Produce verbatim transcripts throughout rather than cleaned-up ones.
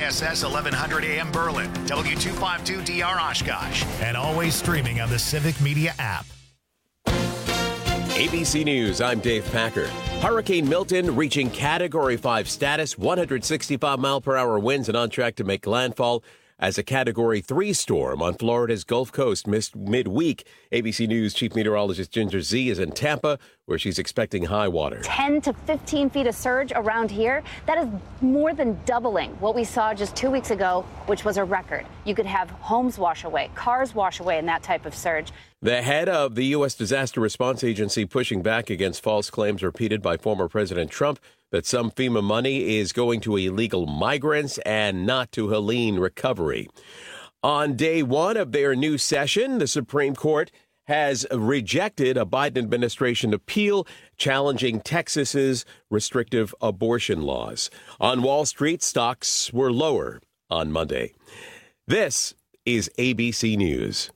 S S eleven hundred A M Berlin, W two fifty-two D R Oshkosh, and always streaming on the Civic Media app. A B C News, I'm Dave Packer. Hurricane Milton reaching Category five status, one hundred sixty-five mile per hour winds and on track to make landfall as a Category three storm on Florida's Gulf Coast midweek. A B C News Chief Meteorologist Ginger Zee is in Tampa, where she's expecting high water. ten to fifteen feet of surge around here. That is more than doubling what we saw just two weeks ago, which was a record. You could have homes wash away, cars wash away in that type of surge. The head of the U S Disaster Response Agency pushing back against false claims repeated by former President Trump that some FEMA money is going to illegal migrants and not to Helene recovery. On day one of their new session, the Supreme Court has rejected a Biden administration appeal challenging Texas's restrictive abortion laws. On Wall Street, stocks were lower on Monday. This is A B C News.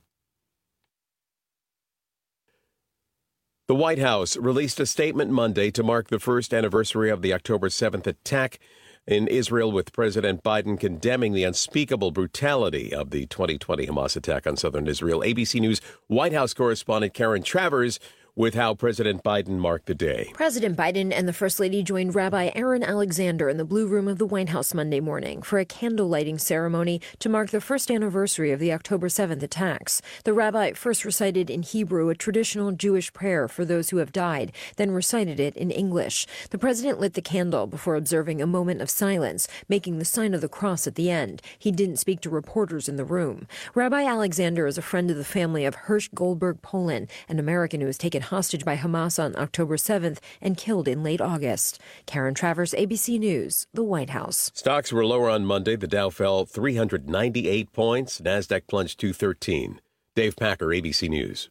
The White House released a statement Monday to mark the first anniversary of the October seventh attack in Israel, with President Biden condemning the unspeakable brutality of the twenty twenty Hamas attack on southern Israel. A B C News White House correspondent Karen Travers with how President Biden marked the day. President Biden and the First Lady joined Rabbi Aaron Alexander in the Blue Room of the White House Monday morning for a candle-lighting ceremony to mark the first anniversary of the October seventh attacks. The rabbi first recited in Hebrew a traditional Jewish prayer for those who have died, then recited it in English. The president lit the candle before observing a moment of silence, making the sign of the cross at the end. He didn't speak to reporters in the room. Rabbi Alexander is a friend of the family of Hirsch Goldberg Polin, an American who was taken hostage by Hamas on October seventh and killed in late August. Karen Travers, A B C News, the White House. Stocks were lower on Monday. The Dow fell three hundred ninety-eight points. NASDAQ plunged two thirteen. Dave Packer, A B C News.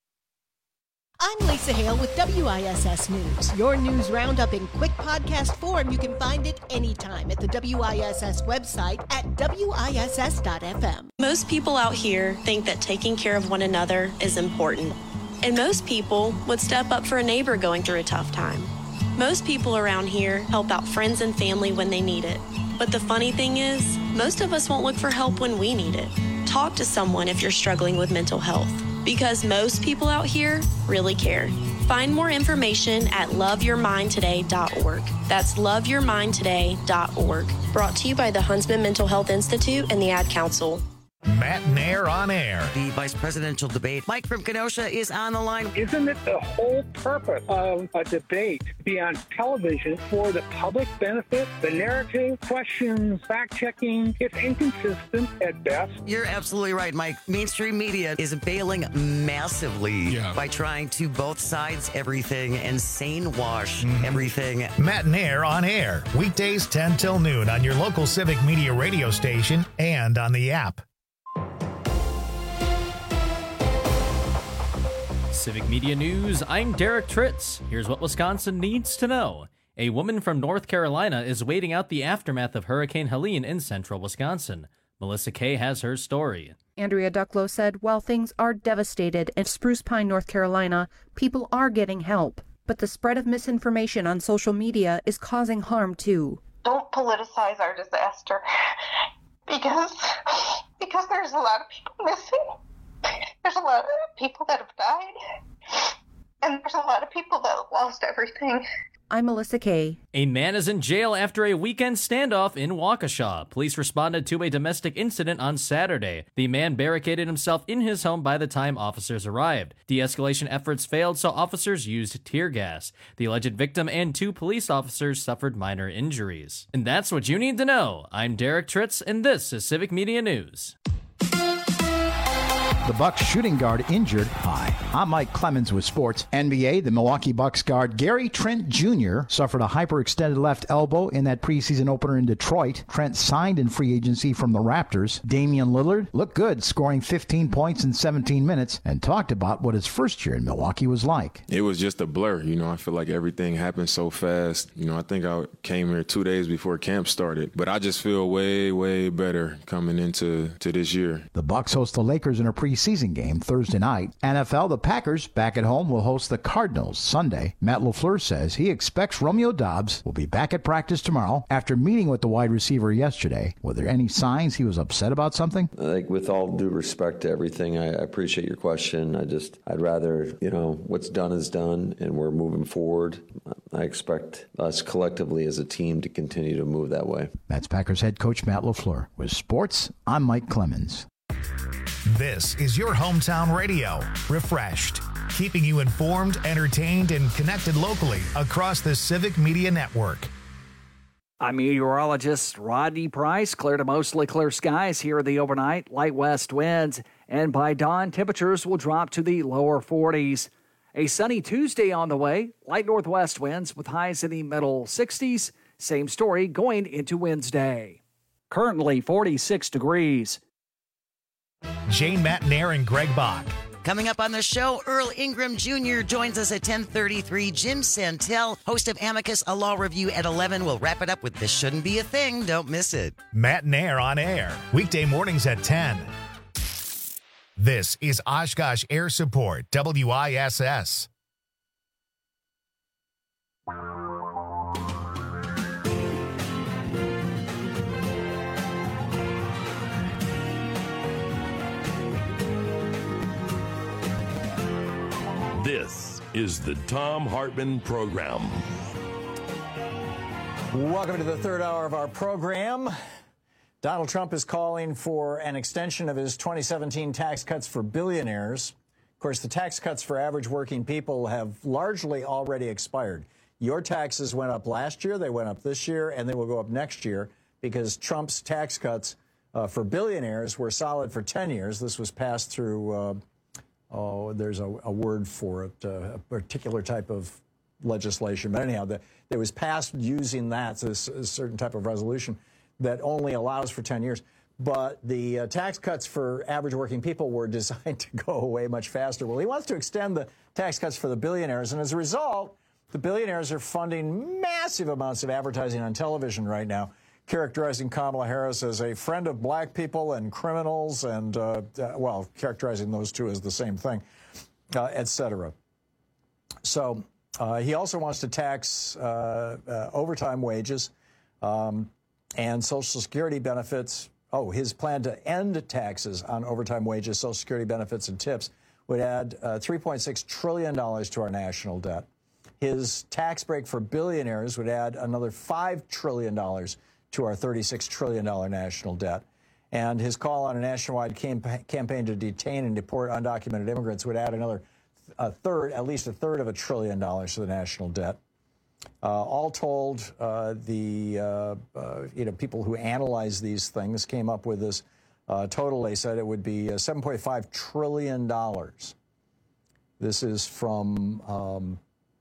I'm Lisa Hale with W I S S News. Your news roundup in quick podcast form. You can find it anytime at the W I S S website at W I S S dot F M. Most people out here think that taking care of one another is important. And most people would step up for a neighbor going through a tough time. Most people around here help out friends and family when they need it. But the funny thing is, most of us won't look for help when we need it. Talk to someone if you're struggling with mental health, because most people out here really care. Find more information at love your mind today dot org. That's love your mind today dot org. Brought to you by the Huntsman Mental Health Institute and the Ad Council. Matt Nair on air. The vice presidential debate. Mike from Kenosha is on the line. Isn't it the whole purpose of a debate to be on television for the public benefit? The narrative, questions, fact-checking, it's inconsistent at best. You're absolutely right, Mike. Mainstream media is bailing massively yeah. by trying to both sides everything and sane wash mm-hmm. everything. Matt Nair on air. Weekdays ten till noon on your local Civic Media radio station and on the app. Civic Media News, I'm Derek Tritz. Here's what Wisconsin needs to know. A woman from North Carolina is waiting out the aftermath of Hurricane Helene in central Wisconsin. Melissa Kay has her story. Andrea Ducklow said, while things are devastated in Spruce Pine, North Carolina, people are getting help. But the spread of misinformation on social media is causing harm too. Don't politicize our disaster because, because there's a lot of people missing. There's a lot of people that have died, and there's a lot of people that have lost everything. I'm Melissa Kay. A man is in jail after a weekend standoff in Waukesha. Police responded to a domestic incident on Saturday. The man barricaded himself in his home by the time officers arrived. De-escalation efforts failed, so officers used tear gas. The alleged victim and two police officers suffered minor injuries. And that's what you need to know. I'm Derek Tritz, and this is Civic Media News. The Bucks shooting guard injured. Hi, I'm Mike Clemens with sports. N B A, the Milwaukee Bucks guard Gary Trent Junior suffered a hyperextended left elbow in that preseason opener in Detroit. Trent signed in free agency from the Raptors. Damian Lillard looked good, scoring fifteen points in seventeen minutes, and talked about what his first year in Milwaukee was like. It was just a blur. You know, I feel like everything happened so fast. You know, I think I came here two days before camp started, but I just feel way, way better coming into to this year. The Bucks host the Lakers in a preseason game Thursday night. N F L, the Packers, back at home, will host the Cardinals Sunday. Matt LaFleur says he expects Romeo Doubs will be back at practice tomorrow after meeting with the wide receiver yesterday. Were there any signs he was upset about something? I think with all due respect to everything, I appreciate your question. I just, I'd rather, you know, what's done is done and we're moving forward. I expect us collectively as a team to continue to move that way. That's Packers head coach Matt LaFleur. With sports, I'm Mike Clemens. This is your hometown radio, Refreshed, keeping you informed, entertained, and connected locally across the Civic Media Network. I'm meteorologist Rodney Price. Clear to mostly clear skies here in the overnight, light west winds, and by dawn, temperatures will drop to the lower forties. A sunny Tuesday on the way, light northwest winds with highs in the middle sixties. Same story going into Wednesday. Currently forty-six degrees. Jane Matnair and Greg Bach. Coming up on the show, Earl Ingram Junior joins us at ten thirty-three. Jim Santel, host of Amicus, a law review at eleven. We'll wrap it up with This Shouldn't Be a Thing. Don't miss it. Matnair on air, weekday mornings at ten. This is Oshkosh Air Support, W I S S. This is the Thom Hartmann Program. Welcome to the third hour of our program. Donald Trump is calling for an extension of his twenty seventeen tax cuts for billionaires. Of course, the tax cuts for average working people have largely already expired. Your taxes went up last year, they went up this year, and they will go up next year because Trump's tax cuts uh, for billionaires were solid for ten years. This was passed through... Uh, Oh, there's a, a word for it, uh, a particular type of legislation. But anyhow, the, it was passed using that, so this, a certain type of resolution that only allows for ten years. But the uh, tax cuts for average working people were designed to go away much faster. Well, he wants to extend the tax cuts for the billionaires, and as a result, the billionaires are funding massive amounts of advertising on television right now, characterizing Kamala Harris as a friend of black people and criminals and, uh, uh, well, characterizing those two as the same thing, uh, et cetera. So uh, he also wants to tax uh, uh, overtime wages um, and Social Security benefits. Oh, his plan to end taxes on overtime wages, Social Security benefits, and tips would add uh, three point six trillion dollars to our national debt. His tax break for billionaires would add another five trillion dollars to our thirty-six trillion dollars national debt. And his call on a nationwide campa- campaign to detain and deport undocumented immigrants would add another a third, at least a third of a trillion dollars to the national debt. Uh, all told, uh, the uh, uh, you know people who analyze these things came up with this uh, total. They said it would be uh, seven point five trillion dollars. This is from... Um,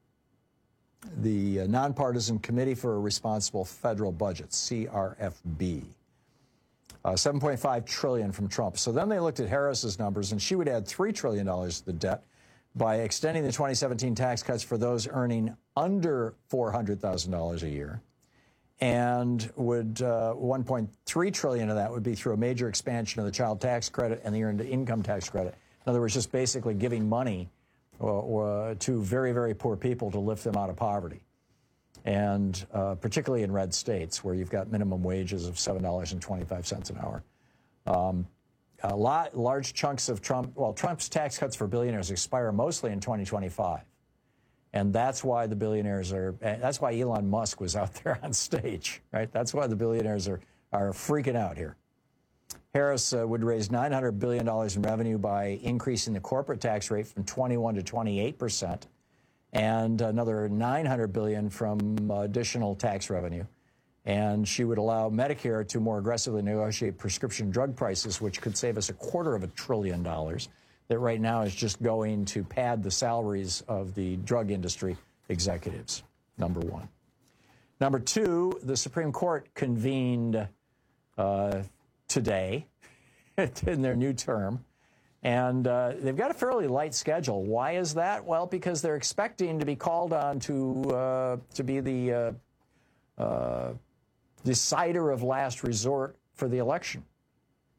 the uh, Nonpartisan Committee for a Responsible Federal Budget, C R F B. Uh, seven point five trillion dollars from Trump. So then they looked at Harris's numbers, and she would add three trillion dollars to the debt by extending the twenty seventeen tax cuts for those earning under four hundred thousand dollars a year. And would uh, one point three trillion dollars of that would be through a major expansion of the child tax credit and the earned income tax credit. In other words, just basically giving money Or, or to very, very poor people to lift them out of poverty. And uh, particularly in red states where you've got minimum wages of seven dollars and twenty-five cents an hour. Um, a lot, large chunks of Trump, well, Trump's tax cuts for billionaires expire mostly in twenty twenty-five. And that's why the billionaires are, that's why Elon Musk was out there on stage, right? That's why the billionaires are, are freaking out here. Harris uh, would raise nine hundred billion dollars in revenue by increasing the corporate tax rate from twenty-one to twenty-eight percent, and another nine hundred billion dollars from uh, additional tax revenue. And she would allow Medicare to more aggressively negotiate prescription drug prices, which could save us a quarter of a trillion dollars that right now is just going to pad the salaries of the drug industry executives, number one. Number two, the Supreme Court convened uh, today in their new term, and uh, they've got a fairly light schedule. Why is that? Well, because they're expecting to be called on to uh, to be the uh, uh, decider of last resort for the election.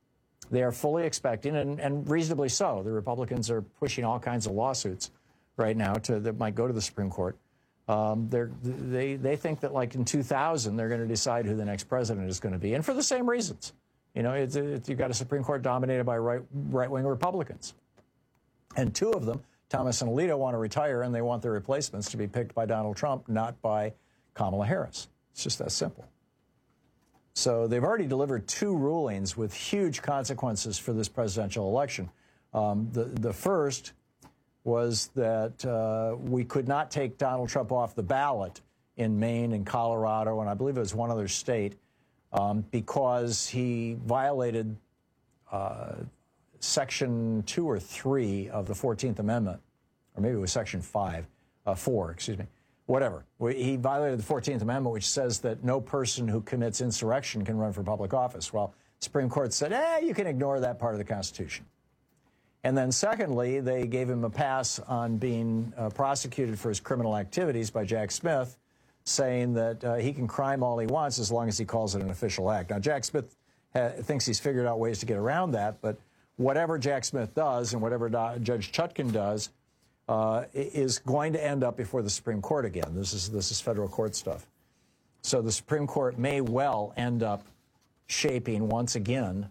They are fully expecting, and, and reasonably so. The Republicans are pushing all kinds of lawsuits right now to, that might go to the Supreme Court. Um, they're, they they think that, like in two thousand, they're going to decide who the next president is going to be, and for the same reasons. You know, it's, it's, you've got a Supreme Court dominated by right right-wing Republicans, and two of them, Thomas and Alito, want to retire, and they want their replacements to be picked by Donald Trump, not by Kamala Harris. It's just that simple. So they've already delivered two rulings with huge consequences for this presidential election. Um, the the first was that uh, we could not take Donald Trump off the ballot in Maine and Colorado, and I believe it was one other state, um, because he violated uh, Section two or three of the fourteenth Amendment, or maybe it was Section five, uh, four, excuse me, whatever. He violated the fourteenth Amendment, which says that no person who commits insurrection can run for public office. Well, the Supreme Court said, eh, you can ignore that part of the Constitution. And then secondly, they gave him a pass on being uh, prosecuted for his criminal activities by Jack Smith, saying that uh, he can crime all he wants as long as he calls it an official act. Now, Jack Smith ha- thinks he's figured out ways to get around that, but whatever Jack Smith does and whatever Do- Judge Chutkan does uh, is going to end up before the Supreme Court again. This is, this is federal court stuff. So the Supreme Court may well end up shaping, once again,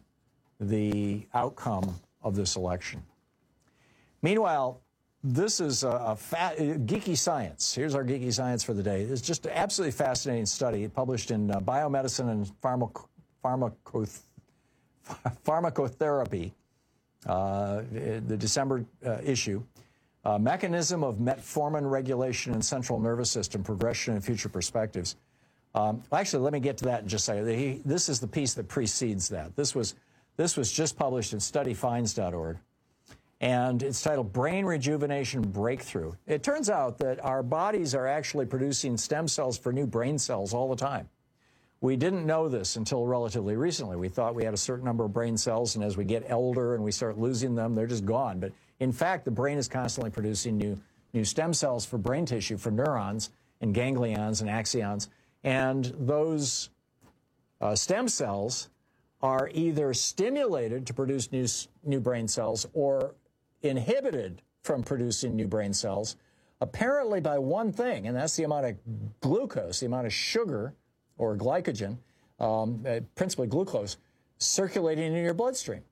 the outcome of this election. Meanwhile, this is a, a fa- geeky science. Here's our geeky science for the day. It's just an absolutely fascinating study published in uh, Biomedicine and Pharmaco- Pharmaco- Pharmacotherapy, uh, the December uh, issue. Uh, mechanism of metformin regulation in central nervous system, progression and future perspectives. Um, actually, let me get to that in just a second. He, this is the piece that precedes that. This was This was just published in study finds dot org, and it's titled Brain Rejuvenation Breakthrough. It turns out that our bodies are actually producing stem cells for new brain cells all the time. We didn't know this until relatively recently. We thought we had a certain number of brain cells, and as we get older and we start losing them, they're just gone. But in fact, the brain is constantly producing new, new stem cells for brain tissue, for neurons and ganglions and axons, and those uh, stem cells are either stimulated to produce new, new brain cells or inhibited from producing new brain cells, apparently by one thing, and that's the amount of glucose, the amount of sugar or glycogen, um, uh, principally glucose, circulating in your bloodstream.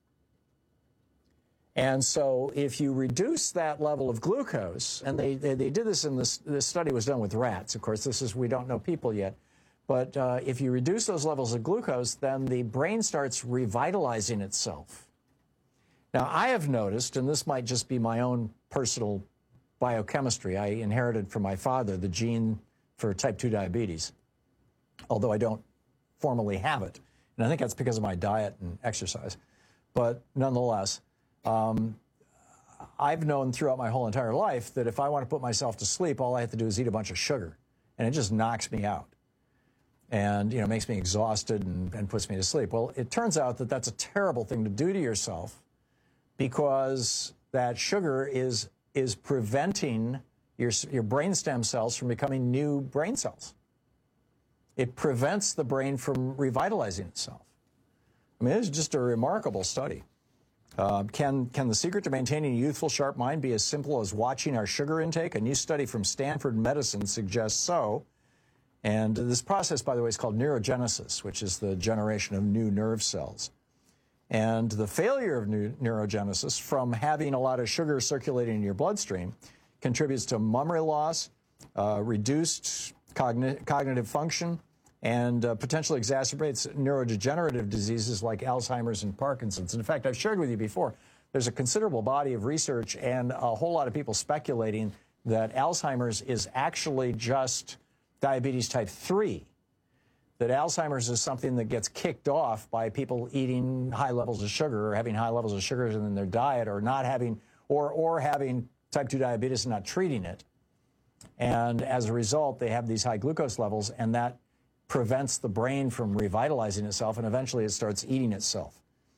And so if you reduce that level of glucose, and they, they, they did this in this, this study was done with rats, of course, this is, we don't know people yet, but uh, if you reduce those levels of glucose, then the brain starts revitalizing itself. Now, I have noticed, and this might just be my own personal biochemistry, I inherited from my father the gene for type two diabetes, although I don't formally have it. And I think that's because of my diet and exercise. But nonetheless, um, I've known throughout my whole entire life that if I want to put myself to sleep, all I have to do is eat a bunch of sugar, and it just knocks me out. And, you know, makes me exhausted and, and puts me to sleep. Well, it turns out that that's a terrible thing to do to yourself because that sugar is is preventing your, your brain stem cells from becoming new brain cells. It prevents the brain from revitalizing itself. I mean, this is just a remarkable study. Uh, can, can the secret to maintaining a youthful, sharp mind be as simple as watching our sugar intake? A new study from Stanford Medicine suggests so. And this process, by the way, is called neurogenesis, which is the generation of new nerve cells. And the failure of new neurogenesis from having a lot of sugar circulating in your bloodstream contributes to memory loss, uh, reduced cogni- cognitive function, and uh, potentially exacerbates neurodegenerative diseases like Alzheimer's and Parkinson's. And in fact, I've shared with you before, there's a considerable body of research and a whole lot of people speculating that Alzheimer's is actually just diabetes type three, that Alzheimer's is something that gets kicked off by people eating high levels of sugar or having high levels of sugars in their diet or not having, or, or having type two diabetes and not treating it. And as a result, they have these high glucose levels, and that prevents the brain from revitalizing itself, and eventually it starts eating itself.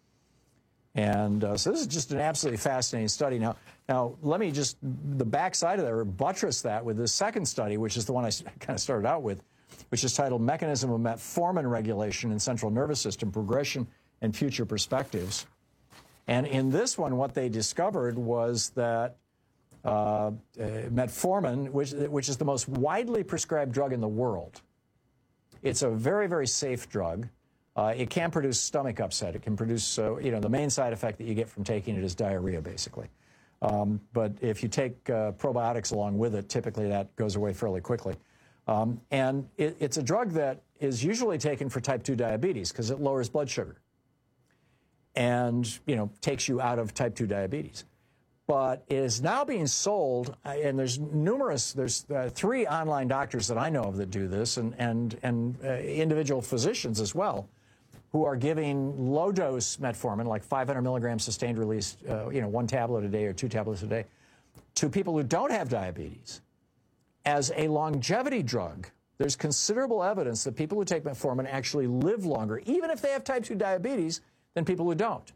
And uh, so this is just an absolutely fascinating study. Now, now let me just, the backside of that, or buttress that with this second study, which is the one I kind of started out with, which is titled Mechanism of Metformin Regulation in Central Nervous System, Progression and Future Perspectives. And in this one, what they discovered was that uh, uh, metformin, which, which is the most widely prescribed drug in the world, it's a very, very safe drug. Uh, it can produce stomach upset. It can produce, uh, you know, the main side effect that you get from taking it is diarrhea, basically. Um, but if you take uh, probiotics along with it, typically that goes away fairly quickly. Um, and it, it's a drug that is usually taken for type two diabetes because it lowers blood sugar and, you know, takes you out of type two diabetes. But it is now being sold, and there's numerous, there's uh, three online doctors that I know of that do this, and, and, and uh, individual physicians as well, who are giving low-dose metformin, like five hundred milligrams sustained release, uh, you know, one tablet a day or two tablets a day, to people who don't have diabetes as a longevity drug. There's considerable evidence that people who take metformin actually live longer, even if they have type two diabetes, than people who don't.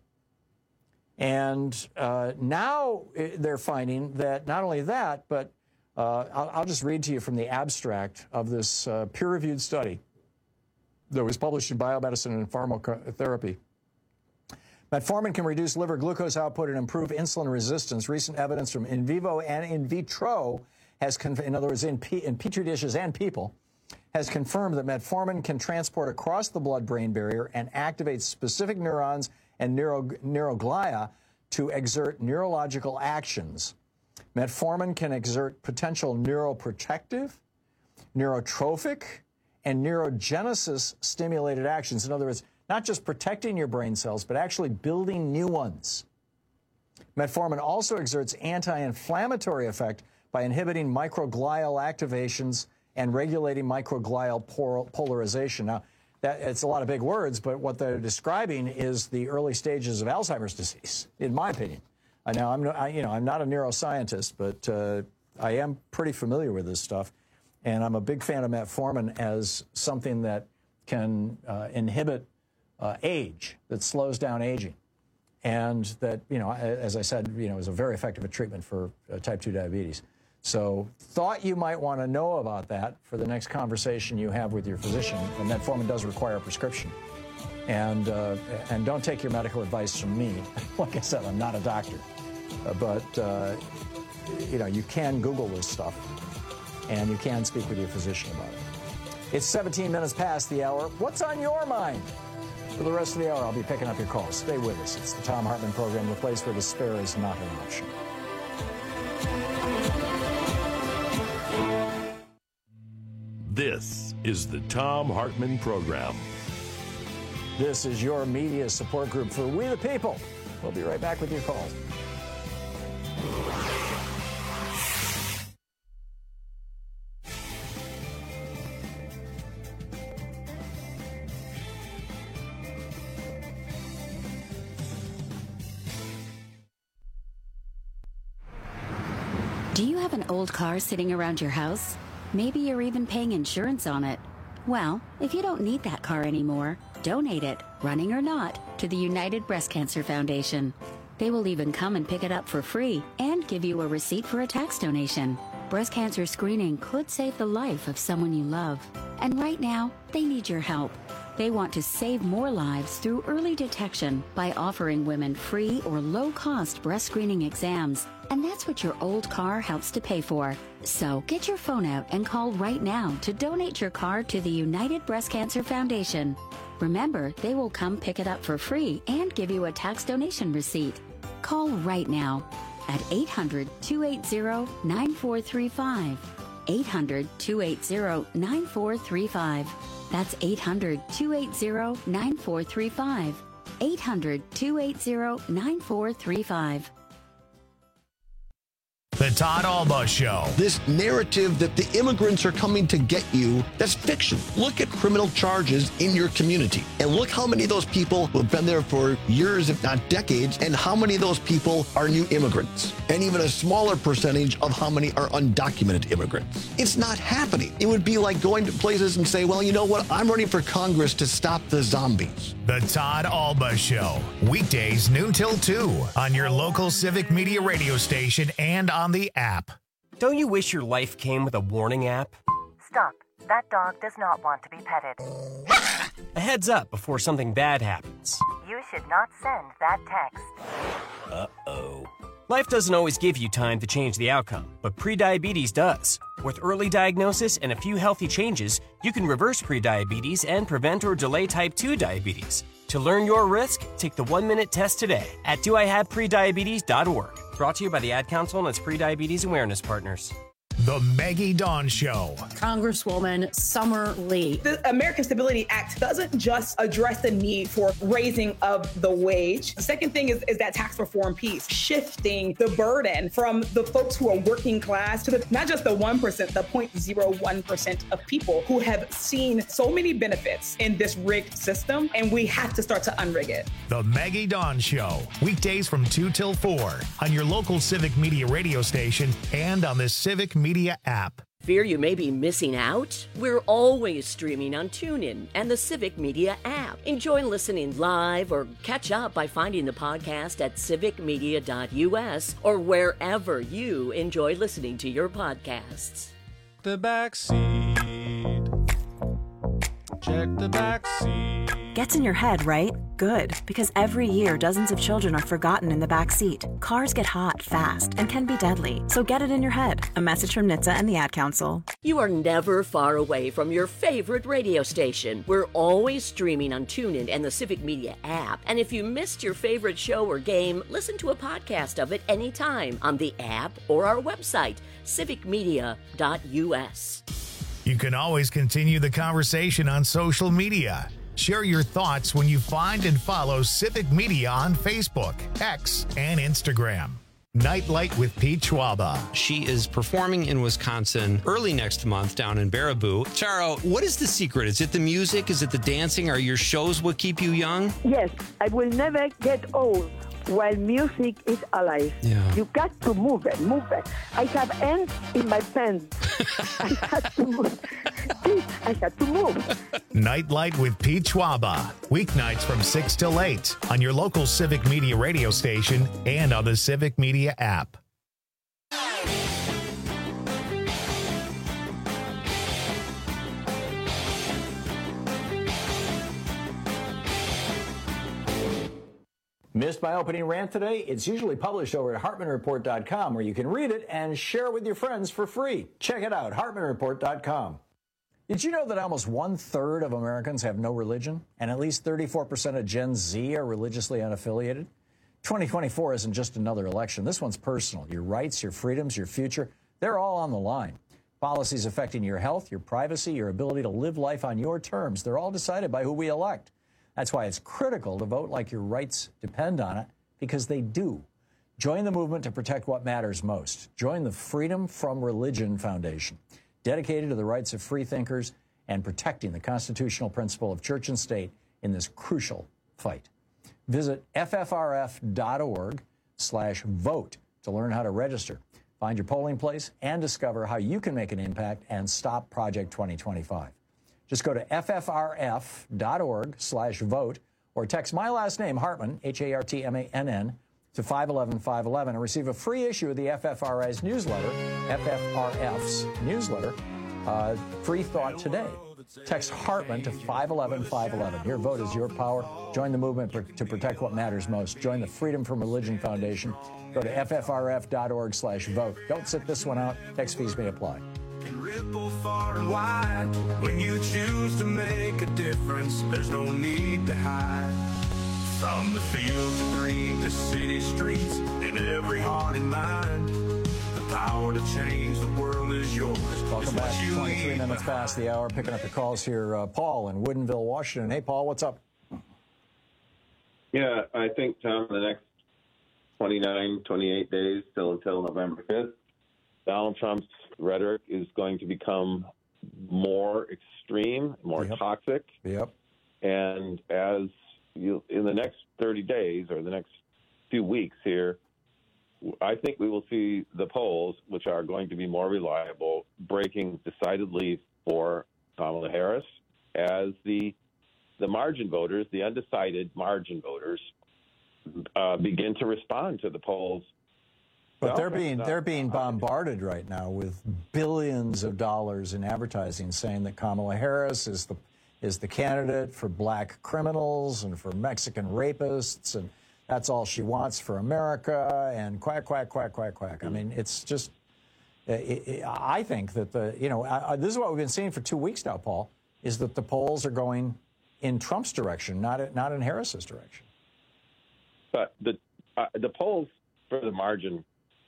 And uh, now they're finding that not only that, but uh, I'll, I'll just read to you from the abstract of this uh, peer-reviewed study that was published in Biomedicine and Pharmacotherapy. Metformin can reduce liver glucose output and improve insulin resistance. Recent evidence from in vivo and in vitro has, in other words, in, pe in petri dishes and people, has confirmed that metformin can transport across the blood-brain barrier and activate specific neurons and neuro, neuroglia to exert neurological actions. Metformin can exert potential neuroprotective, neurotrophic, and neurogenesis-stimulated actions. In other words, not just protecting your brain cells, but actually building new ones. Metformin also exerts anti-inflammatory effect by inhibiting microglial activations and regulating microglial polarization. Now, that, it's a lot of big words, but what they're describing is the early stages of Alzheimer's disease, in my opinion. Uh, now, I'm, I, you know, I'm not a neuroscientist, but uh, I am pretty familiar with this stuff, and I'm a big fan of metformin as something that can uh, inhibit uh, age, that slows down aging, and that, you know, as I said, you know, is a very effective treatment for uh, type two diabetes. So thought you might want to know about that for the next conversation you have with your physician. And metformin does require a prescription. And, uh, and don't take your medical advice from me. Like I said, I'm not a doctor. Uh, but, uh, you know, you can Google this stuff. And you can speak with your physician about it. It's seventeen minutes past the hour. What's on your mind? For the rest of the hour, I'll be picking up your calls. Stay with us. It's the Thom Hartmann Program, the place where despair is not an option. This is the Thom Hartmann Program. This is your media support group for We the People. We'll be right back with your calls. Do you have an old car sitting around your house? Maybe you're even paying insurance on it. Well, if you don't need that car anymore, donate it, running or not, to the United Breast Cancer Foundation. They will even come and pick it up for free and give you a receipt for a tax donation. Breast cancer screening could save the life of someone you love. And right now, they need your help. They want to save more lives through early detection by offering women free or low-cost breast screening exams. And that's what your old car helps to pay for. So get your phone out and call right now to donate your car to the United Breast Cancer Foundation. Remember, they will come pick it up for free and give you a tax donation receipt. Call right now at eight hundred, two eight zero, nine four three five. eight hundred, two eight zero, nine four three five. That's eight hundred, two eight zero, nine four three five. eight hundred, two eight zero, nine four three five. The Todd Alba Show. This narrative that the immigrants are coming to get you, that's fiction. Look at criminal charges in your community and look how many of those people who have been there for years, if not decades, and how many of those people are new immigrants, and even a smaller percentage of how many are undocumented immigrants. It's not happening. It would be like going to places and say, well, you know what? I'm running for Congress to stop the zombies. The Todd Alba Show. Weekdays noon till two on your local Civic Media radio station and on the app. Don't you wish your life came with a warning app? Stop. That dog does not want to be petted. A heads up before something bad happens. You should not send that text. Uh-oh. Life doesn't always give you time to change the outcome, but prediabetes does. With early diagnosis and a few healthy changes, you can reverse prediabetes and prevent or delay type two diabetes. To learn your risk, take the one-minute test today at do I have prediabetes dot org. Brought to you by the Ad Council and its Prediabetes Awareness Partners. The Maggie Dawn Show. Congresswoman Summer Lee. The American Stability Act doesn't just address the need for raising of the wage. The second thing is, is that tax reform piece, shifting the burden from the folks who are working class to the, not just the one percent, the zero point zero one percent of people who have seen so many benefits in this rigged system, and we have to start to unrig it. The Maggie Dawn Show. Weekdays from two till four on your local Civic Media radio station and on the Civic Media app. Fear you may be missing out? We're always streaming on TuneIn and the Civic Media app. Enjoy listening live or catch up by finding the podcast at civic media dot u s or wherever you enjoy listening to your podcasts. The back seat. Check the back seat. Gets in your head, right? Good, because every year dozens of children are forgotten in the back seat. Cars get hot fast and can be deadly, so get it in your head. A message from N H T S A and the Ad Council. You are never far away from your favorite radio station. We're always streaming on TuneIn and the Civic Media app. And if you missed your favorite show or game, listen to a podcast of it anytime on the app or our website, civic media dot u s. You can always continue the conversation on social media. Share your thoughts when you find and follow Civic Media on Facebook, X, and Instagram. Nightlight with Pete Schwaba. She is performing in Wisconsin early next month down in Baraboo. Charo, what is the secret? Is it the music? Is it the dancing? Are your shows what keep you young? Yes, I will never get old while music is alive. Yeah. You got to move it, move it. I have ants in my pants. I had to move. I had to move. Nightlight with Pete Schwaba. Weeknights from six till eight on your local Civic Media radio station and on the Civic Media app. Missed my opening rant today? It's usually published over at hartman report dot com, where you can read it and share it with your friends for free. Check it out, hartman report dot com. Did you know that almost one-third of Americans have no religion, and at least thirty-four percent of Gen Z are religiously unaffiliated? twenty twenty-four isn't just another election. This one's personal. Your rights, your freedoms, your future, they're all on the line. Policies affecting your health, your privacy, your ability to live life on your terms, they're all decided by who we elect. That's why it's critical to vote like your rights depend on it, because they do. Join the movement to protect what matters most. Join the Freedom from Religion Foundation, dedicated to the rights of free thinkers and protecting the constitutional principle of church and state in this crucial fight. Visit f f r f dot org slash vote to learn how to register, find your polling place, and discover how you can make an impact and stop Project twenty twenty-five. Just go to f f r f dot org slash vote or text my last name, Hartman, H A R T M A N N, to five one one five one one and receive a free issue of the F F R I's newsletter, F F R F's newsletter, uh, Free Thought Today. Text Hartman to five one one five one one. Your vote is your power. Join the movement pr- to protect what matters most. Join the Freedom from Religion Foundation. Go to f f r f dot org slash vote. Don't sit this one out. Text fees may apply. Ripple far and wide. When you choose to make a difference, there's no need to hide. From the fields of green to city streets, in every heart and mind, the power to change the world is yours. Welcome back. twenty-three minutes past the hour. Picking up the calls here. Uh, Paul in Woodinville, Washington. Hey, Paul, what's up? Yeah, I think, Tom, the next twenty-nine, twenty-eight days, still until November fifth, Donald Trump's rhetoric is going to become more extreme, more yep. toxic. Yep. And as you, in the next thirty days or the next few weeks here, I think we will see the polls, which are going to be more reliable, breaking decidedly for Kamala Harris as the the margin voters, the undecided margin voters, uh, begin to respond to the polls But they're being they're being bombarded right now with billions of dollars in advertising, saying that Kamala Harris is the is the candidate for black criminals and for Mexican rapists, and that's all she wants for America. And quack quack quack quack quack. I mean, it's just. It, it, I think that the you know I, this is what we've been seeing for two weeks now, Paul, is that the polls are going in Trump's direction, not not in Harris's direction. But the uh, the polls for the margin.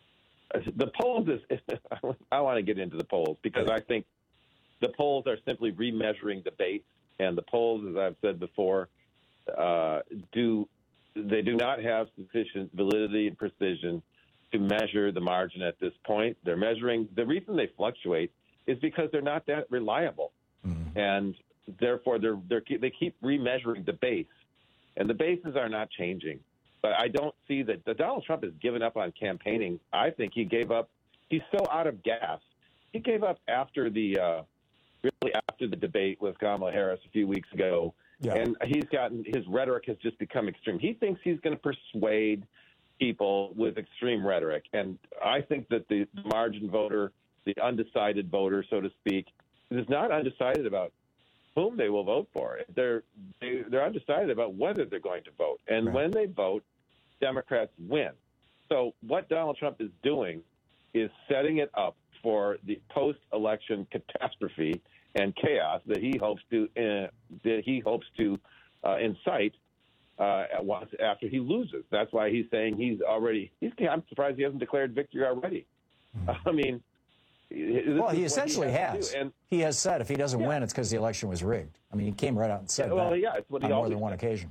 The polls is, I want to get into the polls because I think the polls are simply remeasuring the base, and the polls, as I've said before, uh, do they do not have sufficient validity and precision to measure the margin at this point. They're measuring, the reason they fluctuate is because they're not that reliable, mm-hmm. and therefore they're, they're they keep remeasuring the base, and the bases are not changing. But I don't see that, that Donald Trump has given up on campaigning. I think he gave up. He's so out of gas. He gave up after the uh, really after the debate with Kamala Harris a few weeks ago, yeah. and he's gotten his rhetoric has just become extreme. He thinks he's going to persuade people with extreme rhetoric, and I think that the margin voter, the undecided voter, so to speak, is not undecided about whom they will vote for. They're they, they're undecided about whether they're going to vote. And right. when they vote, Democrats win. So what Donald Trump is doing is setting it up for the post-election catastrophe and chaos that he hopes to uh, that he hopes to uh, incite uh, once after he loses. That's why he's saying he's already. He's, I'm surprised he hasn't declared victory already. Mm-hmm. I mean. Well, he essentially he has. has. And, he has said if he doesn't yeah. win, it's because the election was rigged. I mean, he came right out and said yeah, well, that yeah, it's what on he more than one said. occasion.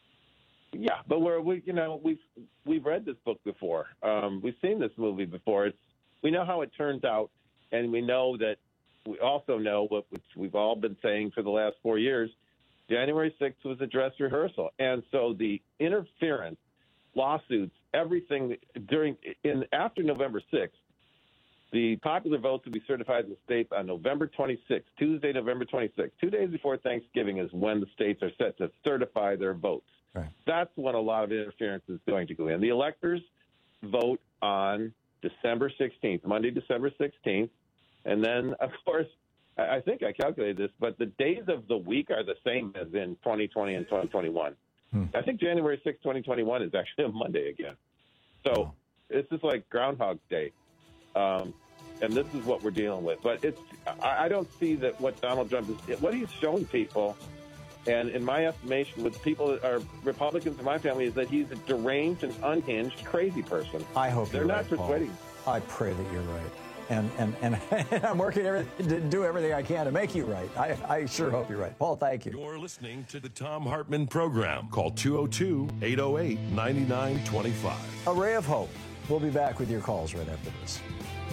Yeah, but we're we you know we've we've read this book before. Um, we've seen this movie before. It's we know how it turns out, and we know that we also know what which we've all been saying for the last four years. January sixth was a dress rehearsal, and so the interference, lawsuits, everything during in after November sixth. The popular votes will be certified in the states on November twenty-sixth, Tuesday, November twenty-sixth. Two days before Thanksgiving is when the states are set to certify their votes. Right. That's when a lot of interference is going to go in. The electors vote on December sixteenth, Monday, December sixteenth. And then, of course, I think I calculated this, but the days of the week are the same as in twenty twenty and twenty twenty-one. Hmm. I think January sixth, twenty twenty-one is actually a Monday again. So oh. It's just like Groundhog Day. Um, and this is what we're dealing with. But it's I, I don't see that what Donald Trump is, what he's showing people, and in my estimation, with people that are Republicans in my family, is that he's a deranged and unhinged, crazy person. I hope They're you're not right, persuading. Paul. I pray that you're right. And and, and I'm working every, to do everything I can to make you right. I, I sure hope you're right. Paul, thank you. You're listening to the Thom Hartmann Program. Call two oh two, eight oh eight, nine nine two five. A ray of hope. We'll be back with your calls right after this.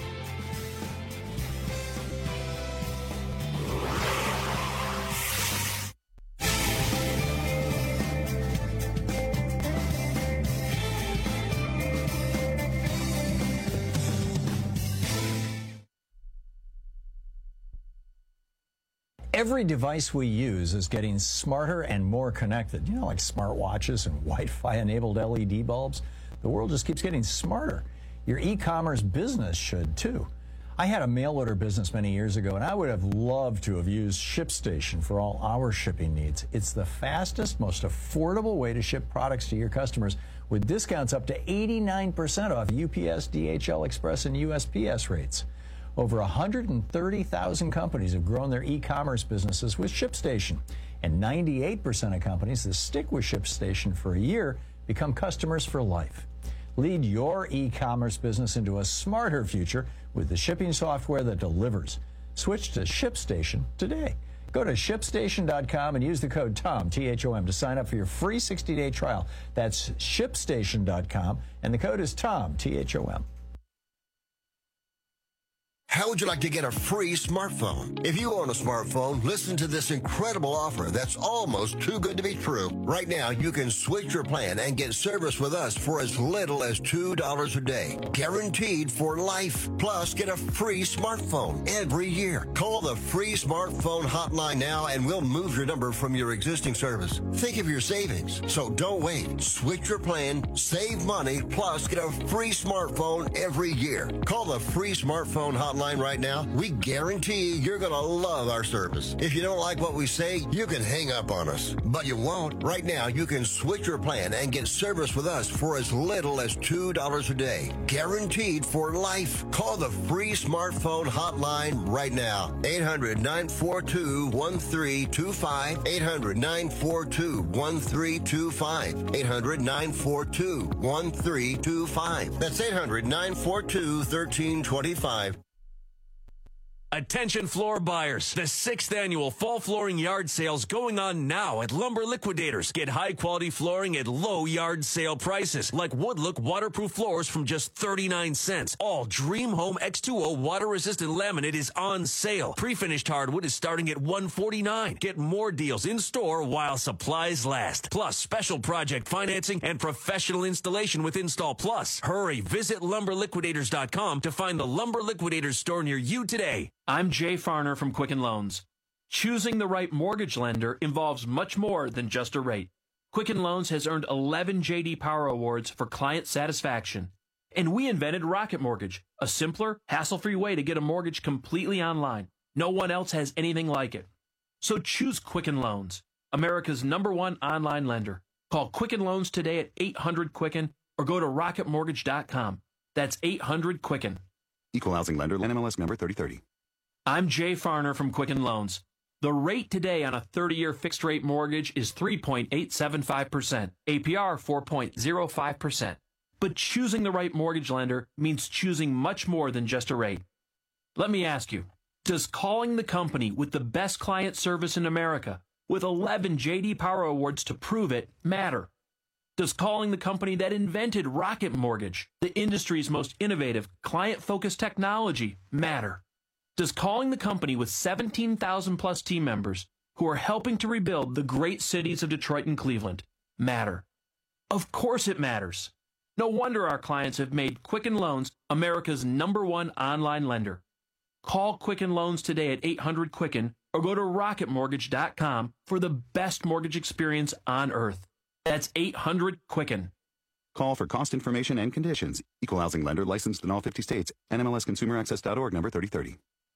Every device we use is getting smarter and more connected. You know, like smartwatches and Wi-Fi enabled L E D bulbs. The world just keeps getting smarter. Your e-commerce business should too. I had a mail order business many years ago, and I would have loved to have used ShipStation for all our shipping needs. It's the fastest, most affordable way to ship products to your customers with discounts up to eighty-nine percent off U P S, D H L Express, and U S P S rates. Over one hundred thirty thousand companies have grown their e-commerce businesses with ShipStation, and ninety-eight percent of companies that stick with ShipStation for a year become customers for life. Lead your e-commerce business into a smarter future with the shipping software that delivers. Switch to ShipStation today. Go to ship station dot com and use the code TOM, T H O M, to sign up for your free sixty-day trial. That's ship station dot com, and the code is TOM, T H O M. How would you like to get a free smartphone? If you own a smartphone, listen to this incredible offer that's almost too good to be true. Right now, you can switch your plan and get service with us for as little as two dollars a day. Guaranteed for life. Plus, get a free smartphone every year. Call the free smartphone hotline now and we'll move your number from your existing service. Think of your savings. So don't wait. Switch your plan, save money, plus get a free smartphone every year. Call the free smartphone hotline right now. We guarantee you're going to love our service. If you don't like what we say, you can hang up on us. But you won't. Right now, you can switch your plan and get service with us for as little as two dollars a day. Guaranteed for life. Call the free smartphone hotline right now. eight hundred, nine four two, one three two five. eight hundred, nine four two, one three two five. eight hundred, nine four two, one three two five. That's eight hundred, nine four two, one three two five. Attention floor buyers. The sixth annual fall flooring yard sales going on now at Lumber Liquidators. Get high quality flooring at low yard sale prices like Woodlook waterproof floors from just thirty-nine cents. All Dream Home X two O water resistant laminate is on sale. Pre-finished hardwood is starting at one forty-nine. Get more deals in store while supplies last. Plus special project financing and professional installation with Install Plus. Hurry, visit lumber liquidators dot com to find the Lumber Liquidators store near you today. I'm Jay Farner from Quicken Loans. Choosing the right mortgage lender involves much more than just a rate. Quicken Loans has earned eleven J D Power Awards for client satisfaction. And we invented Rocket Mortgage, a simpler, hassle-free way to get a mortgage completely online. No one else has anything like it. So choose Quicken Loans, America's number one online lender. Call Quicken Loans today at eight hundred Quicken or go to rocket mortgage dot com. That's eight hundred Quicken. Equal housing lender, N M L S number thirty thirty. I'm Jay Farner from Quicken Loans. The rate today on a thirty-year fixed-rate mortgage is three point eight seven five percent, A P R four point zero five percent. But choosing the right mortgage lender means choosing much more than just a rate. Let me ask you, does calling the company with the best client service in America, with eleven J D Power Awards to prove it, matter? Does calling the company that invented Rocket Mortgage, the industry's most innovative, client-focused technology, matter? Does calling the company with seventeen thousand plus team members who are helping to rebuild the great cities of Detroit and Cleveland matter? Of course it matters. No wonder our clients have made Quicken Loans America's number one online lender. Call Quicken Loans today at eight hundred Quicken or go to rocket mortgage dot com for the best mortgage experience on earth. That's eight hundred Quicken. Call for cost information and conditions. Equal housing lender licensed in all fifty states. N M L S consumer access dot org number thirty thirty.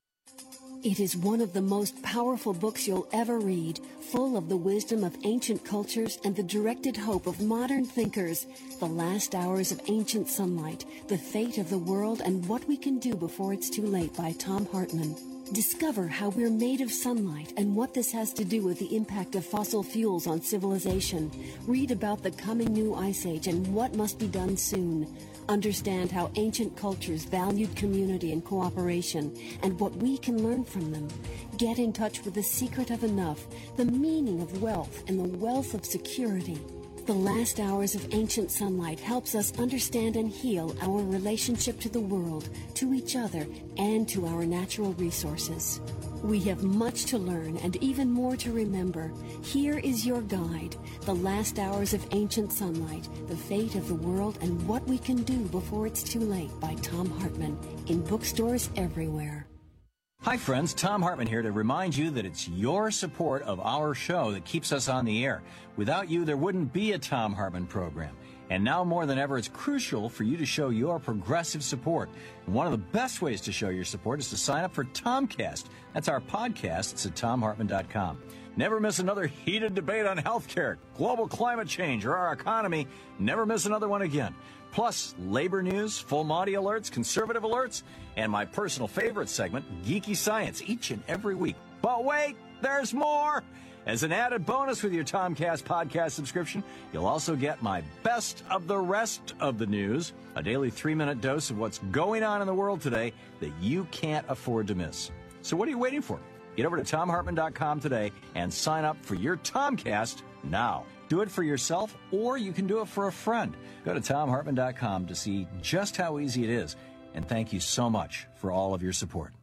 It is one of the most powerful books you'll ever read, full of the wisdom of ancient cultures and the directed hope of modern thinkers. The Last Hours of Ancient Sunlight, The Fate of the World and What We Can Do Before It's Too Late by Thom Hartmann. Discover how we're made of sunlight and what this has to do with the impact of fossil fuels on civilization. Read about the coming new ice age and what must be done soon. Understand how ancient cultures valued community and cooperation and what we can learn from them. Get in touch with the secret of enough, the meaning of wealth, and the wealth of security. The Last Hours of Ancient Sunlight helps us understand and heal our relationship to the world, to each other, and to our natural resources. We have much to learn and even more to remember. Here is your guide, The Last Hours of Ancient Sunlight, The Fate of the World and What We Can Do Before It's Too Late by Thom Hartmann, in bookstores everywhere. Hi friends, Thom Hartmann here to remind you that it's your support of our show that keeps us on the air. Without you, there wouldn't be a Thom Hartmann program. And now more than ever, it's crucial for you to show your progressive support. And one of the best ways to show your support is to sign up for Tomcast. That's our podcast. It's at tom hartmann dot com. Never miss another heated debate on healthcare, global climate change, or our economy. Never miss another one again. Plus, labor news, full Monty alerts, conservative alerts, and my personal favorite segment, Geeky Science, each and every week. But wait, there's more! As an added bonus with your Tomcast podcast subscription, you'll also get my best of the rest of the news, a daily three-minute dose of what's going on in the world today that you can't afford to miss. So what are you waiting for? Get over to tom hartmann dot com today and sign up for your Tomcast now. Do it for yourself, or you can do it for a friend. Go to tom hartmann dot com to see just how easy it is. And thank you so much for all of your support.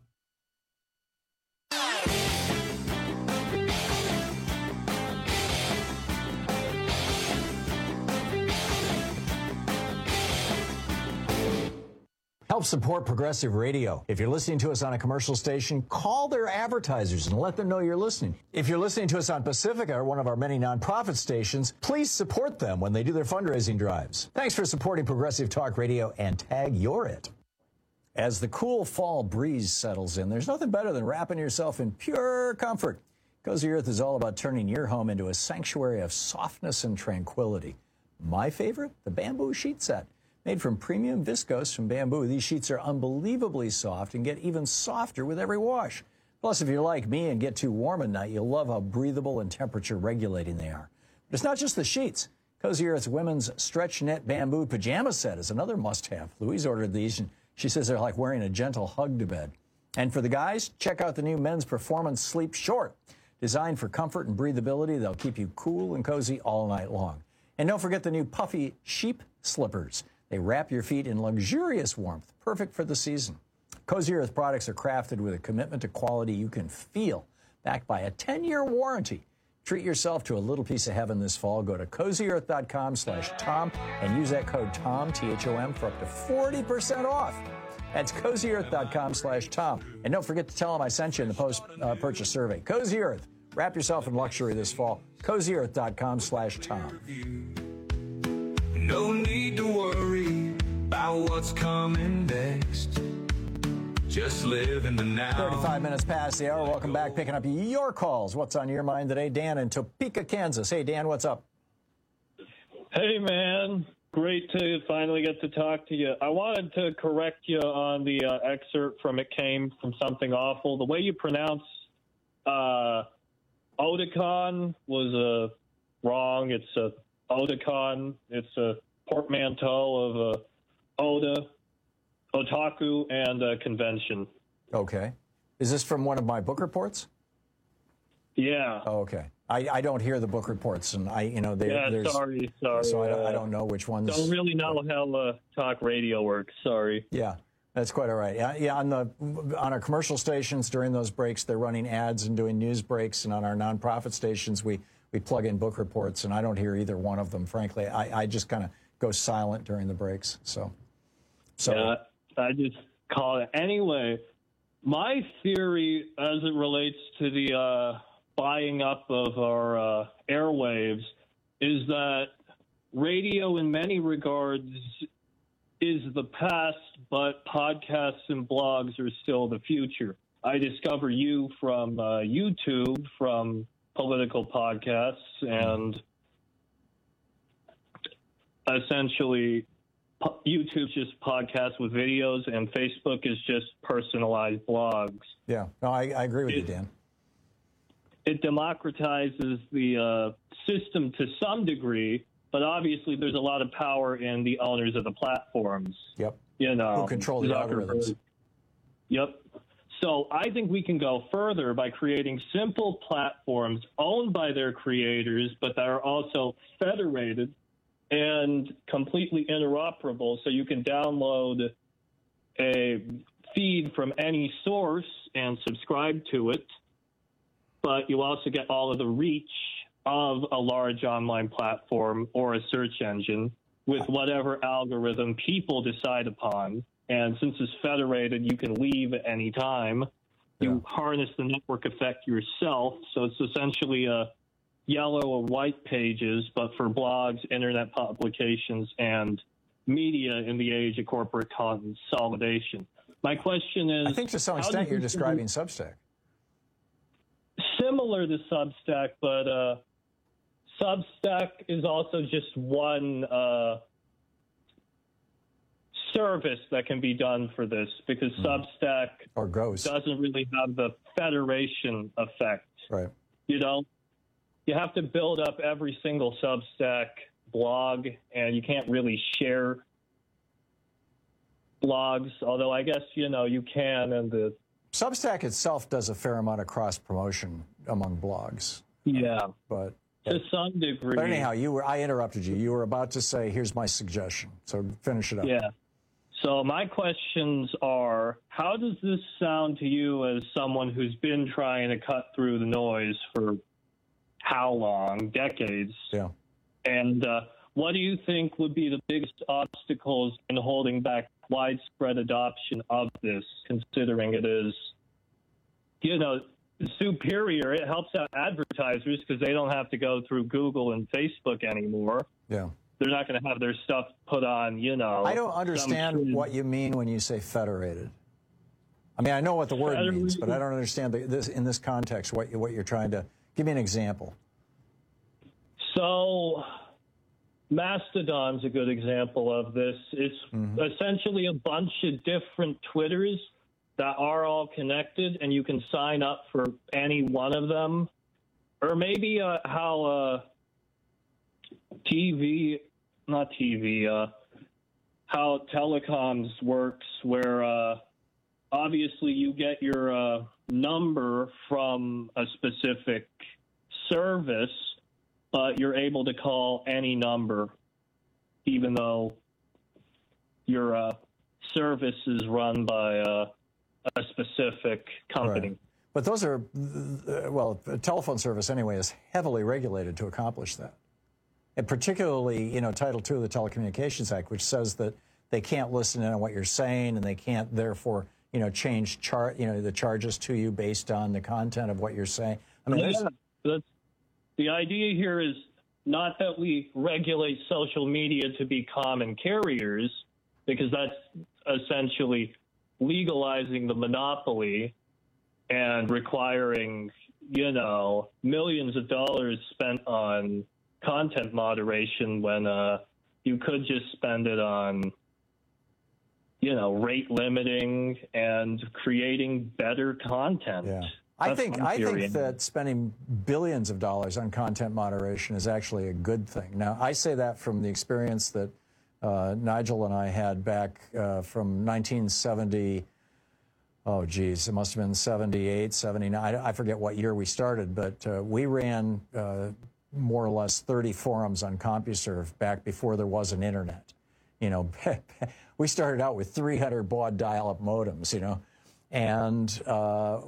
Help support Progressive Radio. If you're listening to us on a commercial station, call their advertisers and let them know you're listening. If you're listening to us on Pacifica, or one of our many nonprofit stations, please support them when they do their fundraising drives. Thanks for supporting Progressive Talk Radio, and tag you're it. As the cool fall breeze settles in, there's nothing better than wrapping yourself in pure comfort. Cozy Earth is all about turning your home into a sanctuary of softness and tranquility. My favorite? The bamboo sheet set. Made from premium viscose from bamboo, these sheets are unbelievably soft and get even softer with every wash. Plus, if you're like me and get too warm at night, you'll love how breathable and temperature regulating they are. But it's not just the sheets. Cozy Earth's women's stretch knit bamboo pajama set is another must-have. Louise ordered these, and she says they're like wearing a gentle hug to bed. And for the guys, check out the new men's Performance Sleep Short. Designed for comfort and breathability, they'll keep you cool and cozy all night long. And don't forget the new puffy sheep slippers. They wrap your feet in luxurious warmth, perfect for the season. Cozy Earth products are crafted with a commitment to quality you can feel, backed by a ten-year warranty. Treat yourself to a little piece of heaven this fall. Go to CozyEarth.com slash Tom and use that code TOM, T H O M, for up to forty percent off. That's CozyEarth.com slash Tom. And don't forget to tell them I sent you in the post-purchase uh, survey. Cozy Earth. Wrap yourself in luxury this fall. CozyEarth.com slash Tom. No need to worry about what's coming next. Just live in the now. thirty-five minutes past the hour. Welcome back. Picking up your calls. What's on your mind today? Dan in Topeka, Kansas. Hey, Dan, what's up? Hey, man. Great to finally get to talk to you. I wanted to correct you on the uh, excerpt from It Came From Something Awful. The way you pronounce uh, Otakon was uh, wrong. It's a Otakon. It's a portmanteau of uh, Oda, Otaku, and uh, convention. Okay. Is this from one of my book reports? Yeah. Oh, okay. I, I don't hear the book reports, and I, you know, they, yeah, there's, sorry, sorry. So I, uh, I don't know which ones. Don't really know how uh, talk radio works. Sorry. Yeah, that's quite all right. Yeah, yeah. On the on our commercial stations during those breaks, they're running ads and doing news breaks, and on our nonprofit stations, we we plug in book reports, and I don't hear either one of them. Frankly, I, I just kind of go silent during the breaks. So, so yeah, I just call it anyway. My theory, as it relates to the uh, buying up of our uh, airwaves, is that radio, in many regards, is the past, but podcasts and blogs are still the future. I discover you from uh, YouTube, from political podcasts, and essentially YouTube's just podcasts with videos, and Facebook is just personalized blogs. Yeah, no, I, I agree with it, you, Dan. It democratizes the uh, system to some degree, but obviously there's a lot of power in the owners of the platforms. Yep. You know, who control the algorithms. Yep. So I think we can go further by creating simple platforms owned by their creators, but that are also federated and completely interoperable, so you can download a feed from any source and subscribe to it, but you also get all of the reach of a large online platform or a search engine with whatever algorithm people decide upon. And since it's federated, you can leave at any time. You yeah. harness the network effect yourself, so it's essentially a yellow or white pages, but for blogs, internet publications, and media in the age of corporate consolidation. My question is... I think to some extent you're describing Substack. Similar to Substack, but uh, Substack is also just one uh, service that can be done for this, because mm. Substack or Ghost doesn't really have the federation effect. Right. You know? You have to build up every single Substack blog, and you can't really share blogs, although I guess, you know, you can. And the Substack itself does a fair amount of cross-promotion among blogs. Yeah. But to some degree. But anyhow, you were, I interrupted you. You were about to say, here's my suggestion. So finish it up. Yeah. So my questions are, how does this sound to you as someone who's been trying to cut through the noise for how long? Decades. Yeah. And uh, what do you think would be the biggest obstacles in holding back widespread adoption of this, considering it is, you know, superior? It helps out advertisers because they don't have to go through Google and Facebook anymore. Yeah. They're not going to have their stuff put on, you know. I don't understand what you mean when you say federated. I mean, I know what the word Federated. means, but I don't understand the, this in this context what you, what you're trying to give me an example. So, Mastodon's a good example of this. It's mm-hmm. essentially a bunch of different Twitters that are all connected, and you can sign up for any one of them. Or maybe uh, how uh, T V, not T V, uh, how telecoms works, where uh, obviously you get your uh, number from a specific service, but you're able to call any number, even though your uh, service is run by uh, a specific company. Right. But those are, well, a telephone service anyway is heavily regulated to accomplish that. And particularly, you know, Title two of the Telecommunications Act, which says that they can't listen in on what you're saying and they can't therefore, you know, change char you know, the charges to you based on the content of what you're saying. I mean, yeah, that's, the idea here is not that we regulate social media to be common carriers, because that's essentially legalizing the monopoly and requiring, you know, millions of dollars spent on content moderation when uh, you could just spend it on, you know, rate limiting and creating better content. Yeah. I think I think that spending billions of dollars on content moderation is actually a good thing. Now, I say that from the experience that uh, Nigel and I had back uh, from nineteen seventy. Oh, geez, it must have been seventy-eight, seventy-nine. I forget what year we started, but uh, we ran uh, more or less thirty forums on CompuServe back before there was an internet. You know, we started out with three hundred baud dial-up modems, you know. And uh,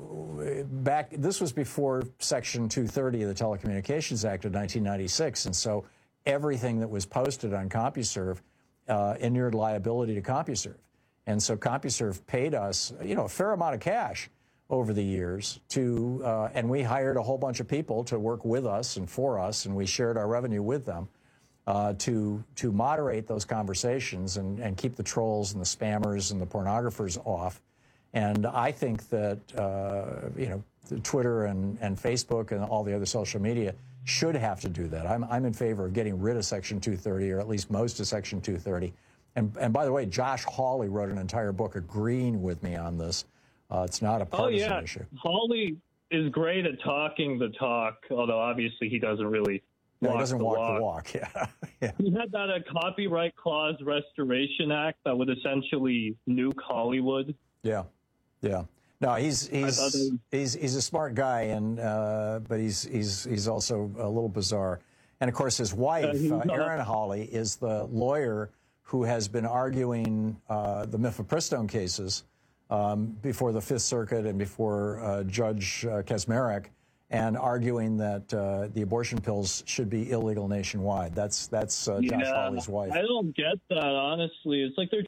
back, this was before Section two thirty of the Telecommunications Act of nineteen ninety-six, and so everything that was posted on CompuServe uh, inured liability to CompuServe. And so CompuServe paid us, you know, a fair amount of cash over the years to, uh, and we hired a whole bunch of people to work with us and for us, and we shared our revenue with them uh, to to moderate those conversations and, and keep the trolls and the spammers and the pornographers off. And I think that, uh, you know, Twitter and, and Facebook and all the other social media should have to do that. I'm, I'm in favor of getting rid of Section two thirty, or at least most of Section two thirty. And, and by the way, Josh Hawley wrote an entire book agreeing with me on this. Uh, it's not a partisan oh, yeah. issue. Hawley is great at talking the talk, although obviously he doesn't really no, walk he doesn't the walk walk. the walk. Yeah. yeah. He had that uh, Copyright Clause Restoration Act that would essentially nuke Hollywood. Yeah. Yeah, no, he's he's was... he's he's a smart guy, and uh, but he's he's he's also a little bizarre. And of course, his wife, uh, uh, Erin Hawley, is the lawyer who has been arguing uh, the mifepristone cases um, before the Fifth Circuit and before uh, Judge uh, Kaczmarek, and arguing that uh, the abortion pills should be illegal nationwide. That's that's uh, Josh yeah, Hawley's wife. I don't get that, honestly. It's like they're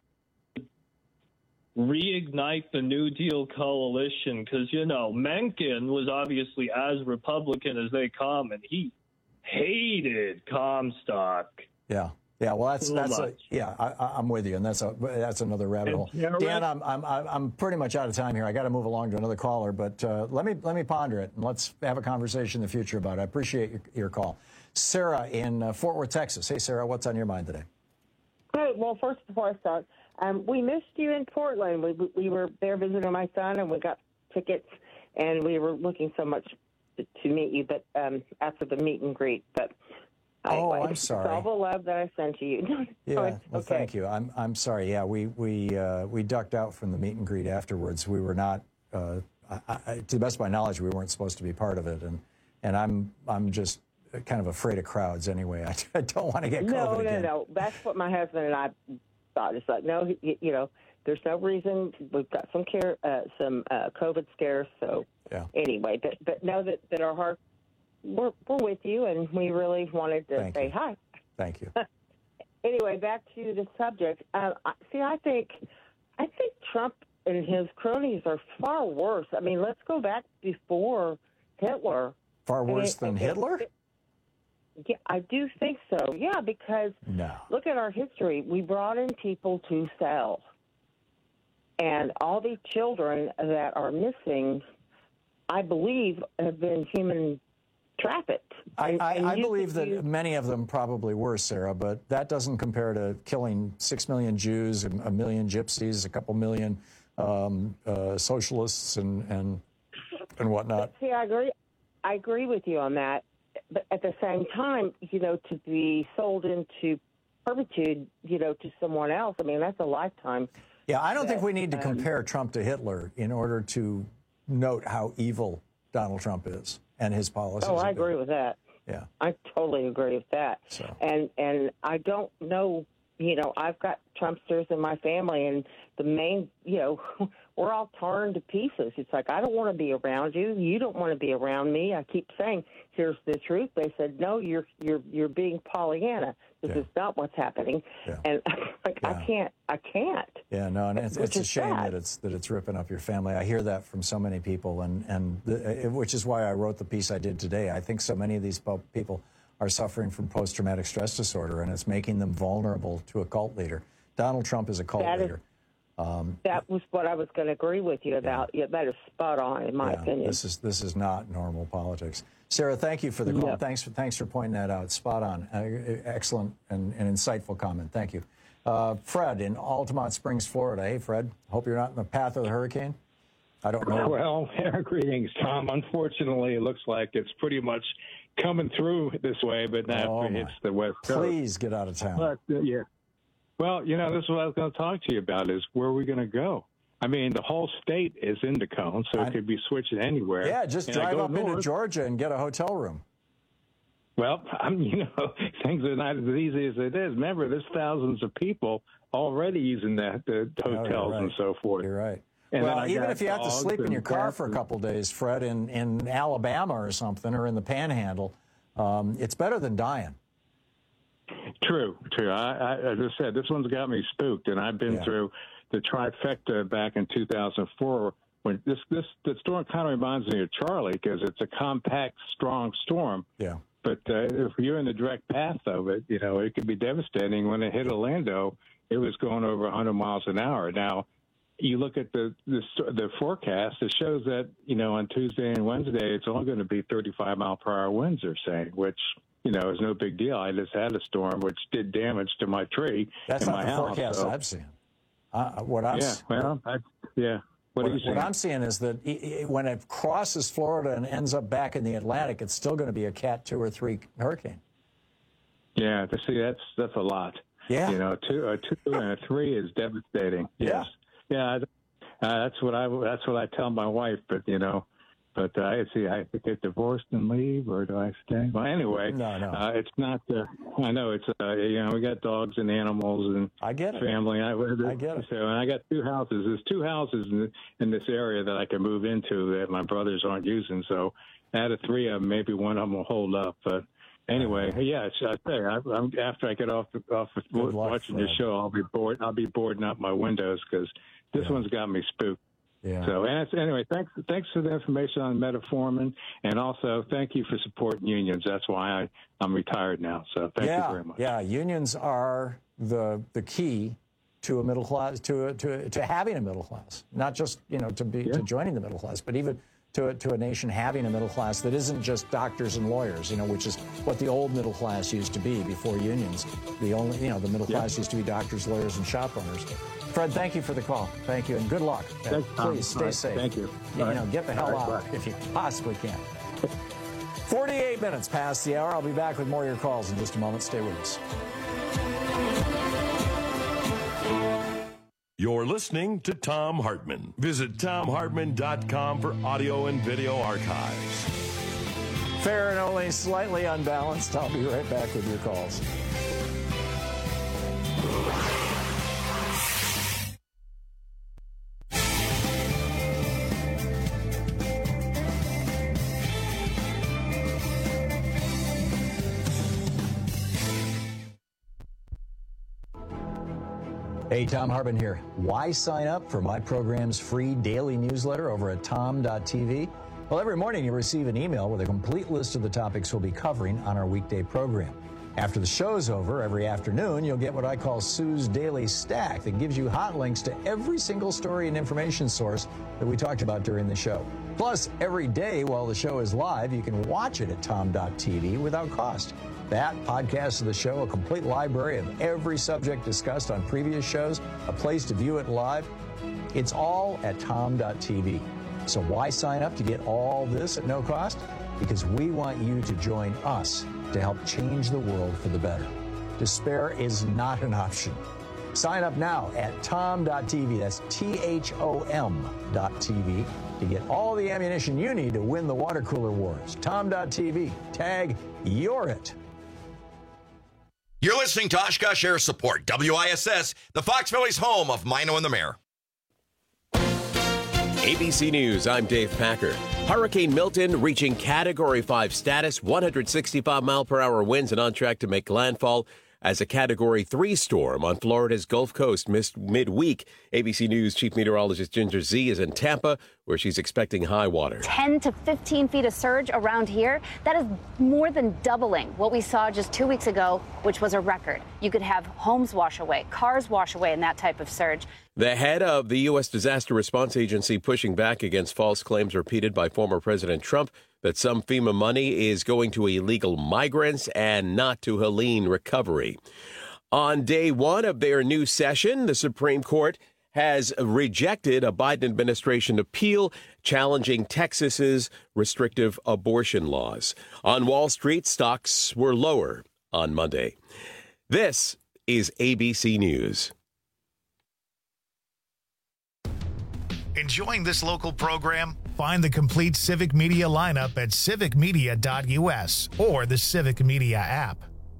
reignite the New Deal coalition, because, you know, Mencken was obviously as Republican as they come, and he hated Comstock. Yeah, yeah. Well, that's so that's a, much. yeah. I, I'm with you, and that's a that's another rabbit hole. Dan, I'm I'm I'm pretty much out of time here. I got to move along to another caller, but uh, let me let me ponder it, and let's have a conversation in the future about it. I appreciate your, your call, Sarah in uh, Fort Worth, Texas. Hey, Sarah, what's on your mind today? Great. Well, first, before I start, um, we missed you in Portland. We we were there visiting my son, and we got tickets, and we were looking so much to, to meet you, but um, after the meet and greet. But oh, I, I'm sorry. All the love that I sent to you. Yeah, no, well, okay. thank you. I'm I'm sorry. Yeah, we we uh, we ducked out from the meet and greet afterwards. We were not, uh, I, I, to the best of my knowledge, we weren't supposed to be part of it, and and I'm I'm just kind of afraid of crowds anyway. I, I don't want to get COVID no, no, again. no. That's what my husband and I thought. It's like, no, you, you know, there's no reason. We've got some care, uh, some uh, COVID scares. So yeah. anyway, but but know that, that our heart, we're we're with you, and we really wanted to Thank say you. hi. Thank you. Anyway, back to the subject. Uh, I- see, I think I think Trump and his cronies are far worse. I mean, let's go back before Hitler. Far worse I mean, than it- Hitler? it- Yeah, I do think so. Yeah, because No. look at our history. We brought in people to sell. And all these children that are missing, I believe, have been human trafficked. I, And- I, and I you believe could that use- many of them probably were, Sarah, but that doesn't compare to killing six million Jews, a million gypsies, a couple million um, uh, socialists, and, and and whatnot. See, I agree. I agree with you on that. But at the same time, you know, to be sold into servitude, you know, to someone else, I mean, that's a lifetime. Yeah, I don't think we need to um, compare Trump to Hitler in order to note how evil Donald Trump is and his policies. Oh, I have been. agree with that. Yeah. I totally agree with that. So. And and I don't know, you know, I've got Trumpsters in my family, and the main, you know, we're all torn to pieces. It's like, I don't want to be around you. You don't want to be around me. I keep saying, here's the truth. They said, no, you're you're you're being Pollyanna. This Yeah. is not what's happening. Yeah. And like, Yeah. I can't, I can't. Yeah, no, and it's, Which it's a is shame sad. that it's that it's ripping up your family. I hear that from so many people, and and the, which is why I wrote the piece I did today. I think so many of these po- people are suffering from post-traumatic stress disorder, and it's making them vulnerable to a cult leader. Donald Trump is a cult That is- leader. Um, That was what I was going to agree with you about. Yeah, that is spot on, in my yeah, opinion. this is this is not normal politics. Sarah, thank you for the call. Yeah. Thanks for thanks for pointing that out. Spot on. Uh, excellent and, and insightful comment. Thank you. Uh, Fred in Altamont Springs, Florida. Hey, Fred. Hope you're not in the path of the hurricane. I don't know. Well, greetings, Tom. Unfortunately, it looks like it's pretty much coming through this way, but not Oh, after it my. hits the West Coast. Please get out of town. But, uh, yeah. Well, you know, this is what I was going to talk to you about is where are we going to go? I mean, the whole state is in the cone, so it could be switching anywhere. Yeah, just And I drive go up into north. Georgia and get a hotel room. Well, I'm, you know, things are not as easy as it is. Remember, there's thousands of people already using that, the hotels you're right. and so forth. You're right. And then well, I even got if you have to dogs sleep in and your car cats for a and- couple of days, Fred, in, in Alabama or something, or in the Panhandle, um, it's better than dying. True, true. I, I, as I said, this one's got me spooked, and I've been Yeah. through the trifecta back in two thousand four. When this, this, the storm kind of reminds me of Charlie because it's a compact, strong storm. Yeah. But uh, if you're in the direct path of it, you know, it could be devastating. When it hit Orlando, it was going over one hundred miles an hour. Now, you look at the, the the forecast, it shows that, you know, on Tuesday and Wednesday, it's only going to be thirty-five mile per hour winds, they're saying, which, you know, is no big deal. I just had a storm which did damage to my tree That's in not my the house. forecast so- I've seen. Uh, what I'm, yeah, well, I, yeah. What, what, are you saying? what I'm seeing is that i- i- when it crosses Florida and ends up back in the Atlantic, it's still going to be a Cat two or three hurricane. Yeah, to see that's that's a lot. Yeah. You know, two a two and a three is devastating. Yes. Yeah. Uh, that's what I that's what I tell my wife. But you know, but uh, I see I have to get divorced and leave, or do I stay? Well, anyway, No, no. Uh, it's not. Uh, I know it's. Uh, you know, we got dogs and animals and I get it. family. I, I get it. So, and I got two houses. There's two houses in, in this area that I can move into that my brothers aren't using. So, out of three of them, maybe one of them will hold up. But anyway, yeah, it's, I say, I, I'm, after I get off off of Good luck, watching your Fred. show, I'll be bored. I'll be boarding up my windows because this one's got me spooked. Yeah. So, and it's, anyway, thanks thanks for the information on metformin, and also thank you for supporting unions. That's why I, I'm retired now. So, thank yeah, you very much. Yeah, unions are the the key to a middle class, to a, to a, to having a middle class, not just you know to be to joining the middle class, but even to a, to a nation having a middle class that isn't just doctors and lawyers, you know, which is what the old middle class used to be before unions. The only you know the middle Yeah. class used to be doctors, lawyers, and shop owners. Fred, thank you for the call. Thank you, and good luck. Thanks, Tom. Please stay All right, safe. thank you. You, All right. know, get the hell All right, out bye. if you possibly can. forty-eight minutes past the hour. I'll be back with more of your calls in just a moment. Stay with us. You're listening to Tom Hartman. Visit tom hartman dot com for audio and video archives. Fair and only slightly unbalanced. I'll be right back with your calls. Hey, Tom Hartman here. Why sign up for my program's free daily newsletter over at tom dot t v? Well, every morning you receive an email with a complete list of the topics we'll be covering on our weekday program. After the show's over, every afternoon, you'll get what I call Sue's Daily Stack that gives you hot links to every single story and information source that we talked about during the show. Plus, every day while the show is live, you can watch it at tom dot t v without cost. That, podcasts of the show, a complete library of every subject discussed on previous shows, a place to view it live. It's all at tom dot t v. So why sign up to get all this at no cost? Because we want you to join us to help change the world for the better. Despair is not an option. Sign up now at tom dot t v. That's T H O M dot T V to get all the ammunition you need to win the water cooler wars. tom dot t v. Tag You're It. You're listening to Oshkosh Air Support, W I S S, the Fox Valley's home of Mino and the Mayor. A B C News, I'm Dave Packer. Hurricane Milton reaching Category five status, one hundred sixty-five mile per hour winds and on track to make landfall as a Category three storm on Florida's Gulf Coast missed midweek. A B C News Chief Meteorologist Ginger Z is in Tampa, where she's expecting high water. ten to fifteen feet of surge around here. That is more than doubling what we saw just two weeks ago, which was a record. You could have homes wash away, cars wash away in that type of surge. The head of the U S Disaster Response Agency pushing back against false claims repeated by former President Trump that some FEMA money is going to illegal migrants and not to Helene recovery. On day one of their new session, the Supreme Court has rejected a Biden administration appeal challenging Texas's restrictive abortion laws. On Wall Street, stocks were lower on Monday. This is A B C News. Enjoying this local program? Find the complete Civic Media lineup at civic media dot u s or the Civic Media app.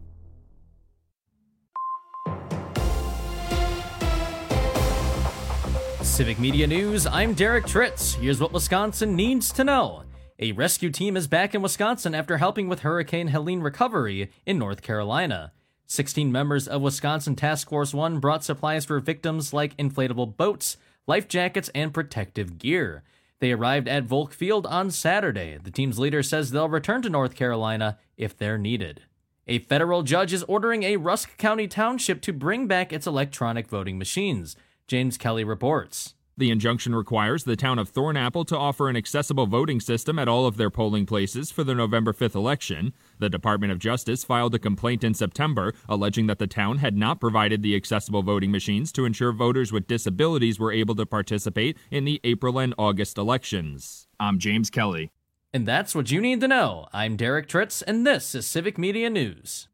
Civic Media News, I'm Derek Tritz. Here's what Wisconsin needs to know. A rescue team is back in Wisconsin after helping with Hurricane Helene recovery in North Carolina. sixteen members of Wisconsin Task Force one brought supplies for victims like inflatable boats, life jackets, and protective gear. They arrived at Volk Field on Saturday. The team's leader says they'll return to North Carolina if they're needed. A federal judge is ordering a Rusk County township to bring back its electronic voting machines. James Kelly reports. The injunction requires the town of Thornapple to offer an accessible voting system at all of their polling places for the November fifth election. The Department of Justice filed a complaint in September alleging that the town had not provided the accessible voting machines to ensure voters with disabilities were able to participate in the April and August elections. I'm James Kelly. And that's what you need to know. I'm Derek Tritz, and this is Civic Media News.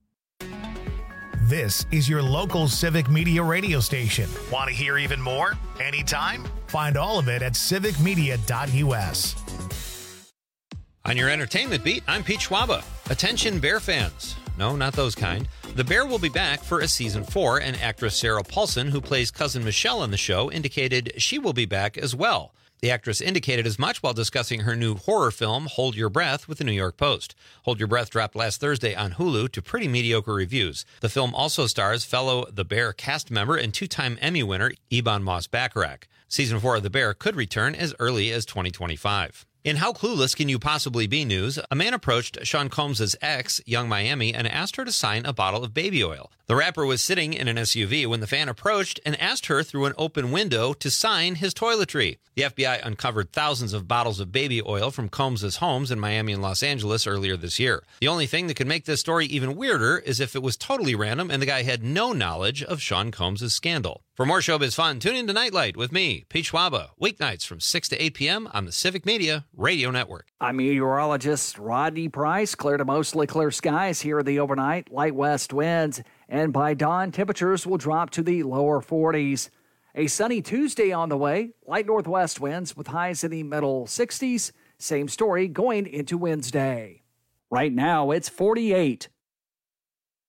This is your local Civic Media radio station. Want to hear even more? Anytime? Find all of it at civic media dot u s. On your entertainment beat, I'm Pete Schwaba. Attention Bear fans. No, not those kind. The Bear will be back for a season four, and actress Sarah Paulson, who plays Cousin Michelle on the show, indicated she will be back as well. The actress indicated as much while discussing her new horror film, Hold Your Breath, with the New York Post. Hold Your Breath dropped last Thursday on Hulu to pretty mediocre reviews. The film also stars fellow The Bear cast member and two-time Emmy winner Ebon Moss-Bachrach. Season four of The Bear could return as early as twenty twenty-five. In How Clueless Can You Possibly Be news, a man approached Sean Combs' ex, Young Miami, and asked her to sign a bottle of baby oil. The rapper was sitting in an S U V when the fan approached and asked her through an open window to sign his toiletry. The F B I uncovered thousands of bottles of baby oil from Combs' homes in Miami and Los Angeles earlier this year. The only thing that could make this story even weirder is if it was totally random and the guy had no knowledge of Sean Combs' scandal. For more showbiz fun, tune in to Nightlight with me, Pete Schwaba, weeknights from six to eight p.m. on the Civic Media Radio Network. I'm meteorologist Rodney Price. Clear to mostly clear skies here the overnight. Light west winds, and by dawn, temperatures will drop to the lower forties. A sunny Tuesday on the way. Light northwest winds with highs in the middle sixties. Same story going into Wednesday. Right now, it's forty-eight.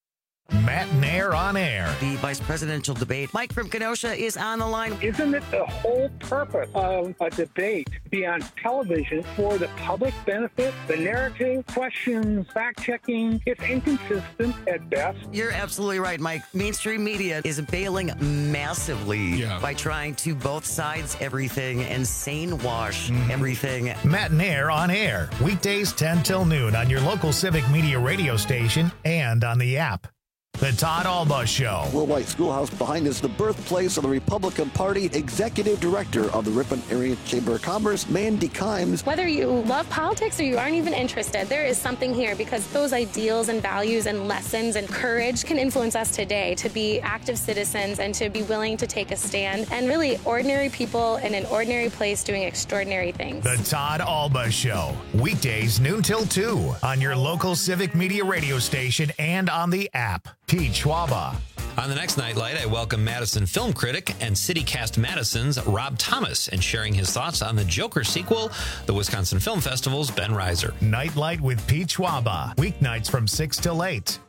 Matt Nair on air. The vice presidential debate. Mike from Kenosha is on the line. Isn't it the whole purpose of a debate to be on television for the public benefit? The narrative, questions, fact-checking, it's inconsistent at best. You're absolutely right, Mike. Mainstream media is bailing massively yeah. by trying to both sides everything and sane wash mm-hmm. everything. Matt Nair on air. Weekdays ten till noon on your local Civic Media radio station and on the app. The Todd Alba Show. Will White Schoolhouse behind is the birthplace of the Republican Party. Executive Director of the Ripon Area Chamber of Commerce, Mandy Kimes. Whether you love politics or you aren't even interested, there is something here because those ideals and values and lessons and courage can influence us today to be active citizens and to be willing to take a stand and really ordinary people in an ordinary place doing extraordinary things. The Todd Alba Show. Weekdays noon till two on your local Civic Media radio station and on the app. Pete Schwaba. On the next Nightlight, I welcome Madison film critic and CityCast Madison's Rob Thomas and sharing his thoughts on the Joker sequel, the Wisconsin Film Festival's Ben Reiser. Nightlight with Pete Schwaba. Weeknights from six till eight.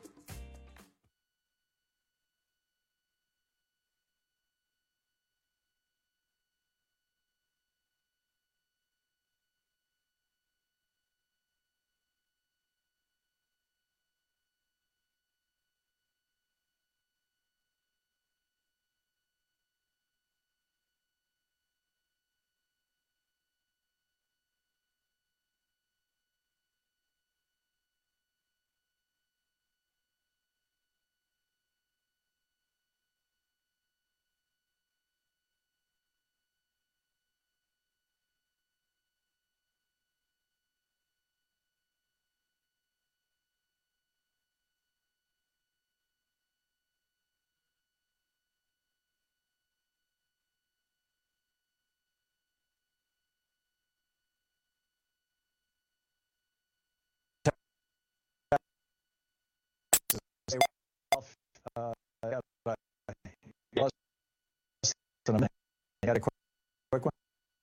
Uh, I got, I got a quick, quick one.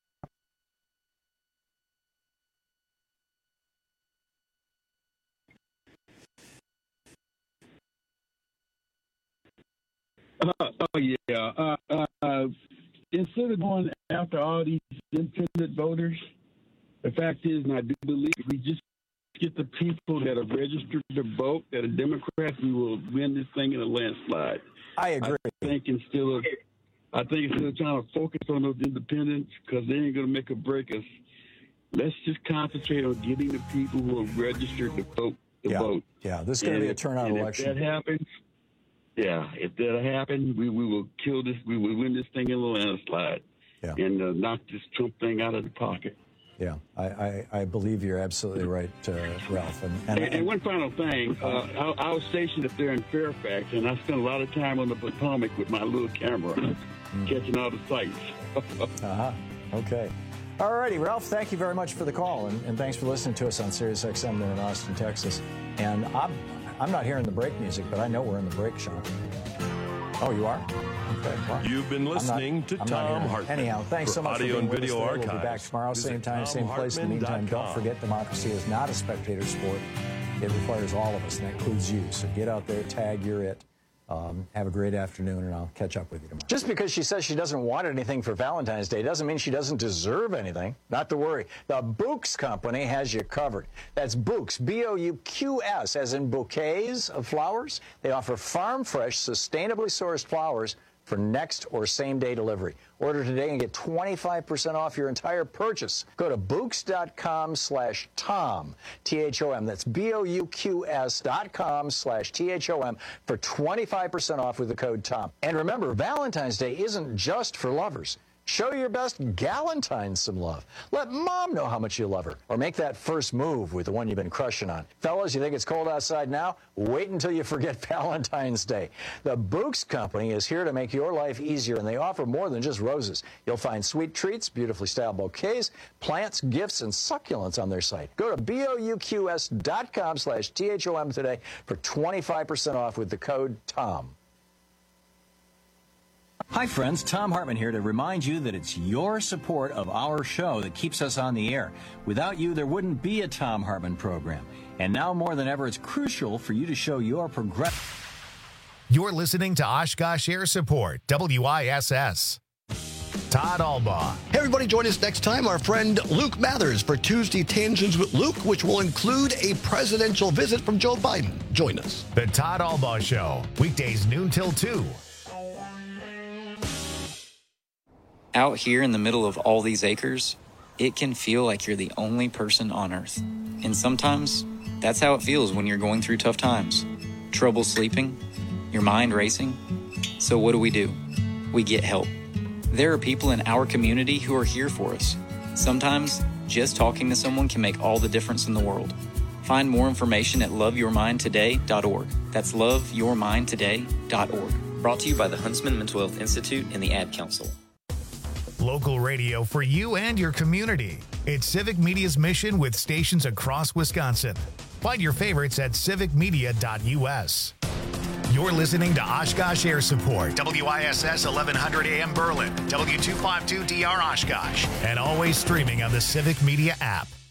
Uh, oh, yeah. Uh, uh, instead of going after all these independent voters, the fact is, and I do believe, if we just get the people that have registered to vote, that are Democrats, we will win this thing in a landslide. I agree. I think instead of, I think instead of trying to focus on those independents, because they ain't going to make or break us, let's just concentrate on getting the people who are registered to vote to yeah. vote. Yeah, this is going to be a turnout and election. If that happens, yeah, if that happens, we, we will kill this, we will win this thing in a landslide yeah. and uh, knock this Trump thing out of the pocket. Yeah, I, I, I believe you're absolutely right, uh, Ralph. And, and, and, and one final thing, uh, I, I was stationed up there in Fairfax, and I spent a lot of time on the Potomac with my little camera, mm. catching all the sights. uh-huh. Okay. All righty, Ralph, thank you very much for the call, and, and thanks for listening to us on Sirius X M there in Austin, Texas. And I'm, I'm not hearing the break music, but I know we're in the break, Sean. Oh, you are? Okay. Well, You've been listening not, to I'm Tom Hartman. Anyhow, thanks so much audio for being and with video us today. archives. We'll be back tomorrow, Visit same time, same place. In the tom hartman meantime, dot com. don't forget, democracy is not a spectator sport. It requires all of us, and that includes you. So get out there, tag your it. Um, have a great afternoon, and I'll catch up with you tomorrow. Just because she says she doesn't want anything for Valentine's Day doesn't mean she doesn't deserve anything. Not to worry. The Bouqs Company has you covered. That's Bouqs, B O U Q S, as in bouquets of flowers. They offer farm-fresh, sustainably sourced flowers for next or same-day delivery. Order today and get twenty-five percent off your entire purchase. Go to Bouqs.com slash Tom, T H O M. That's B O U Q S dot com slash T H O M for twenty-five percent off with the code Tom. And remember, Valentine's Day isn't just for lovers. Show your best galentine some love. Let mom know how much you love her. Or make that first move with the one you've been crushing on. Fellas, you think it's cold outside now? Wait until you forget Valentine's Day. The Bouqs Company is here to make your life easier, and they offer more than just roses. You'll find sweet treats, beautifully styled bouquets, plants, gifts, and succulents on their site. Go to B O U Q S dot com slash T H O M today for twenty-five percent off with the code TOM. Hi friends, Tom Hartman here to remind you that it's your support of our show that keeps us on the air. Without you, there wouldn't be a Tom Hartman program. And now more than ever, it's crucial for you to show your progressive... You're listening to Oshkosh Air Support, W I S S. Todd Albaugh. Hey, everybody, join us next time. Our friend Luke Mathers for Tuesday Tangents with Luke, which will include a presidential visit from Joe Biden. Join us. The Todd Albaugh Show, weekdays noon till two. Out here in the middle of all these acres, it can feel like you're the only person on Earth. And sometimes, that's how it feels when you're going through tough times. Trouble sleeping, your mind racing. So what do we do? We get help. There are people in our community who are here for us. Sometimes, just talking to someone can make all the difference in the world. Find more information at love your mind today dot org. That's love your mind today dot org. Brought to you by the Huntsman Mental Health Institute and the Ad Council. Local radio for you and your community. It's Civic Media's mission with stations across Wisconsin. Find your favorites at civic media dot U S. You're listening to Oshkosh Air Support, W I S S eleven hundred A M Berlin, W two fifty-two D R Oshkosh, and always streaming on the Civic Media app.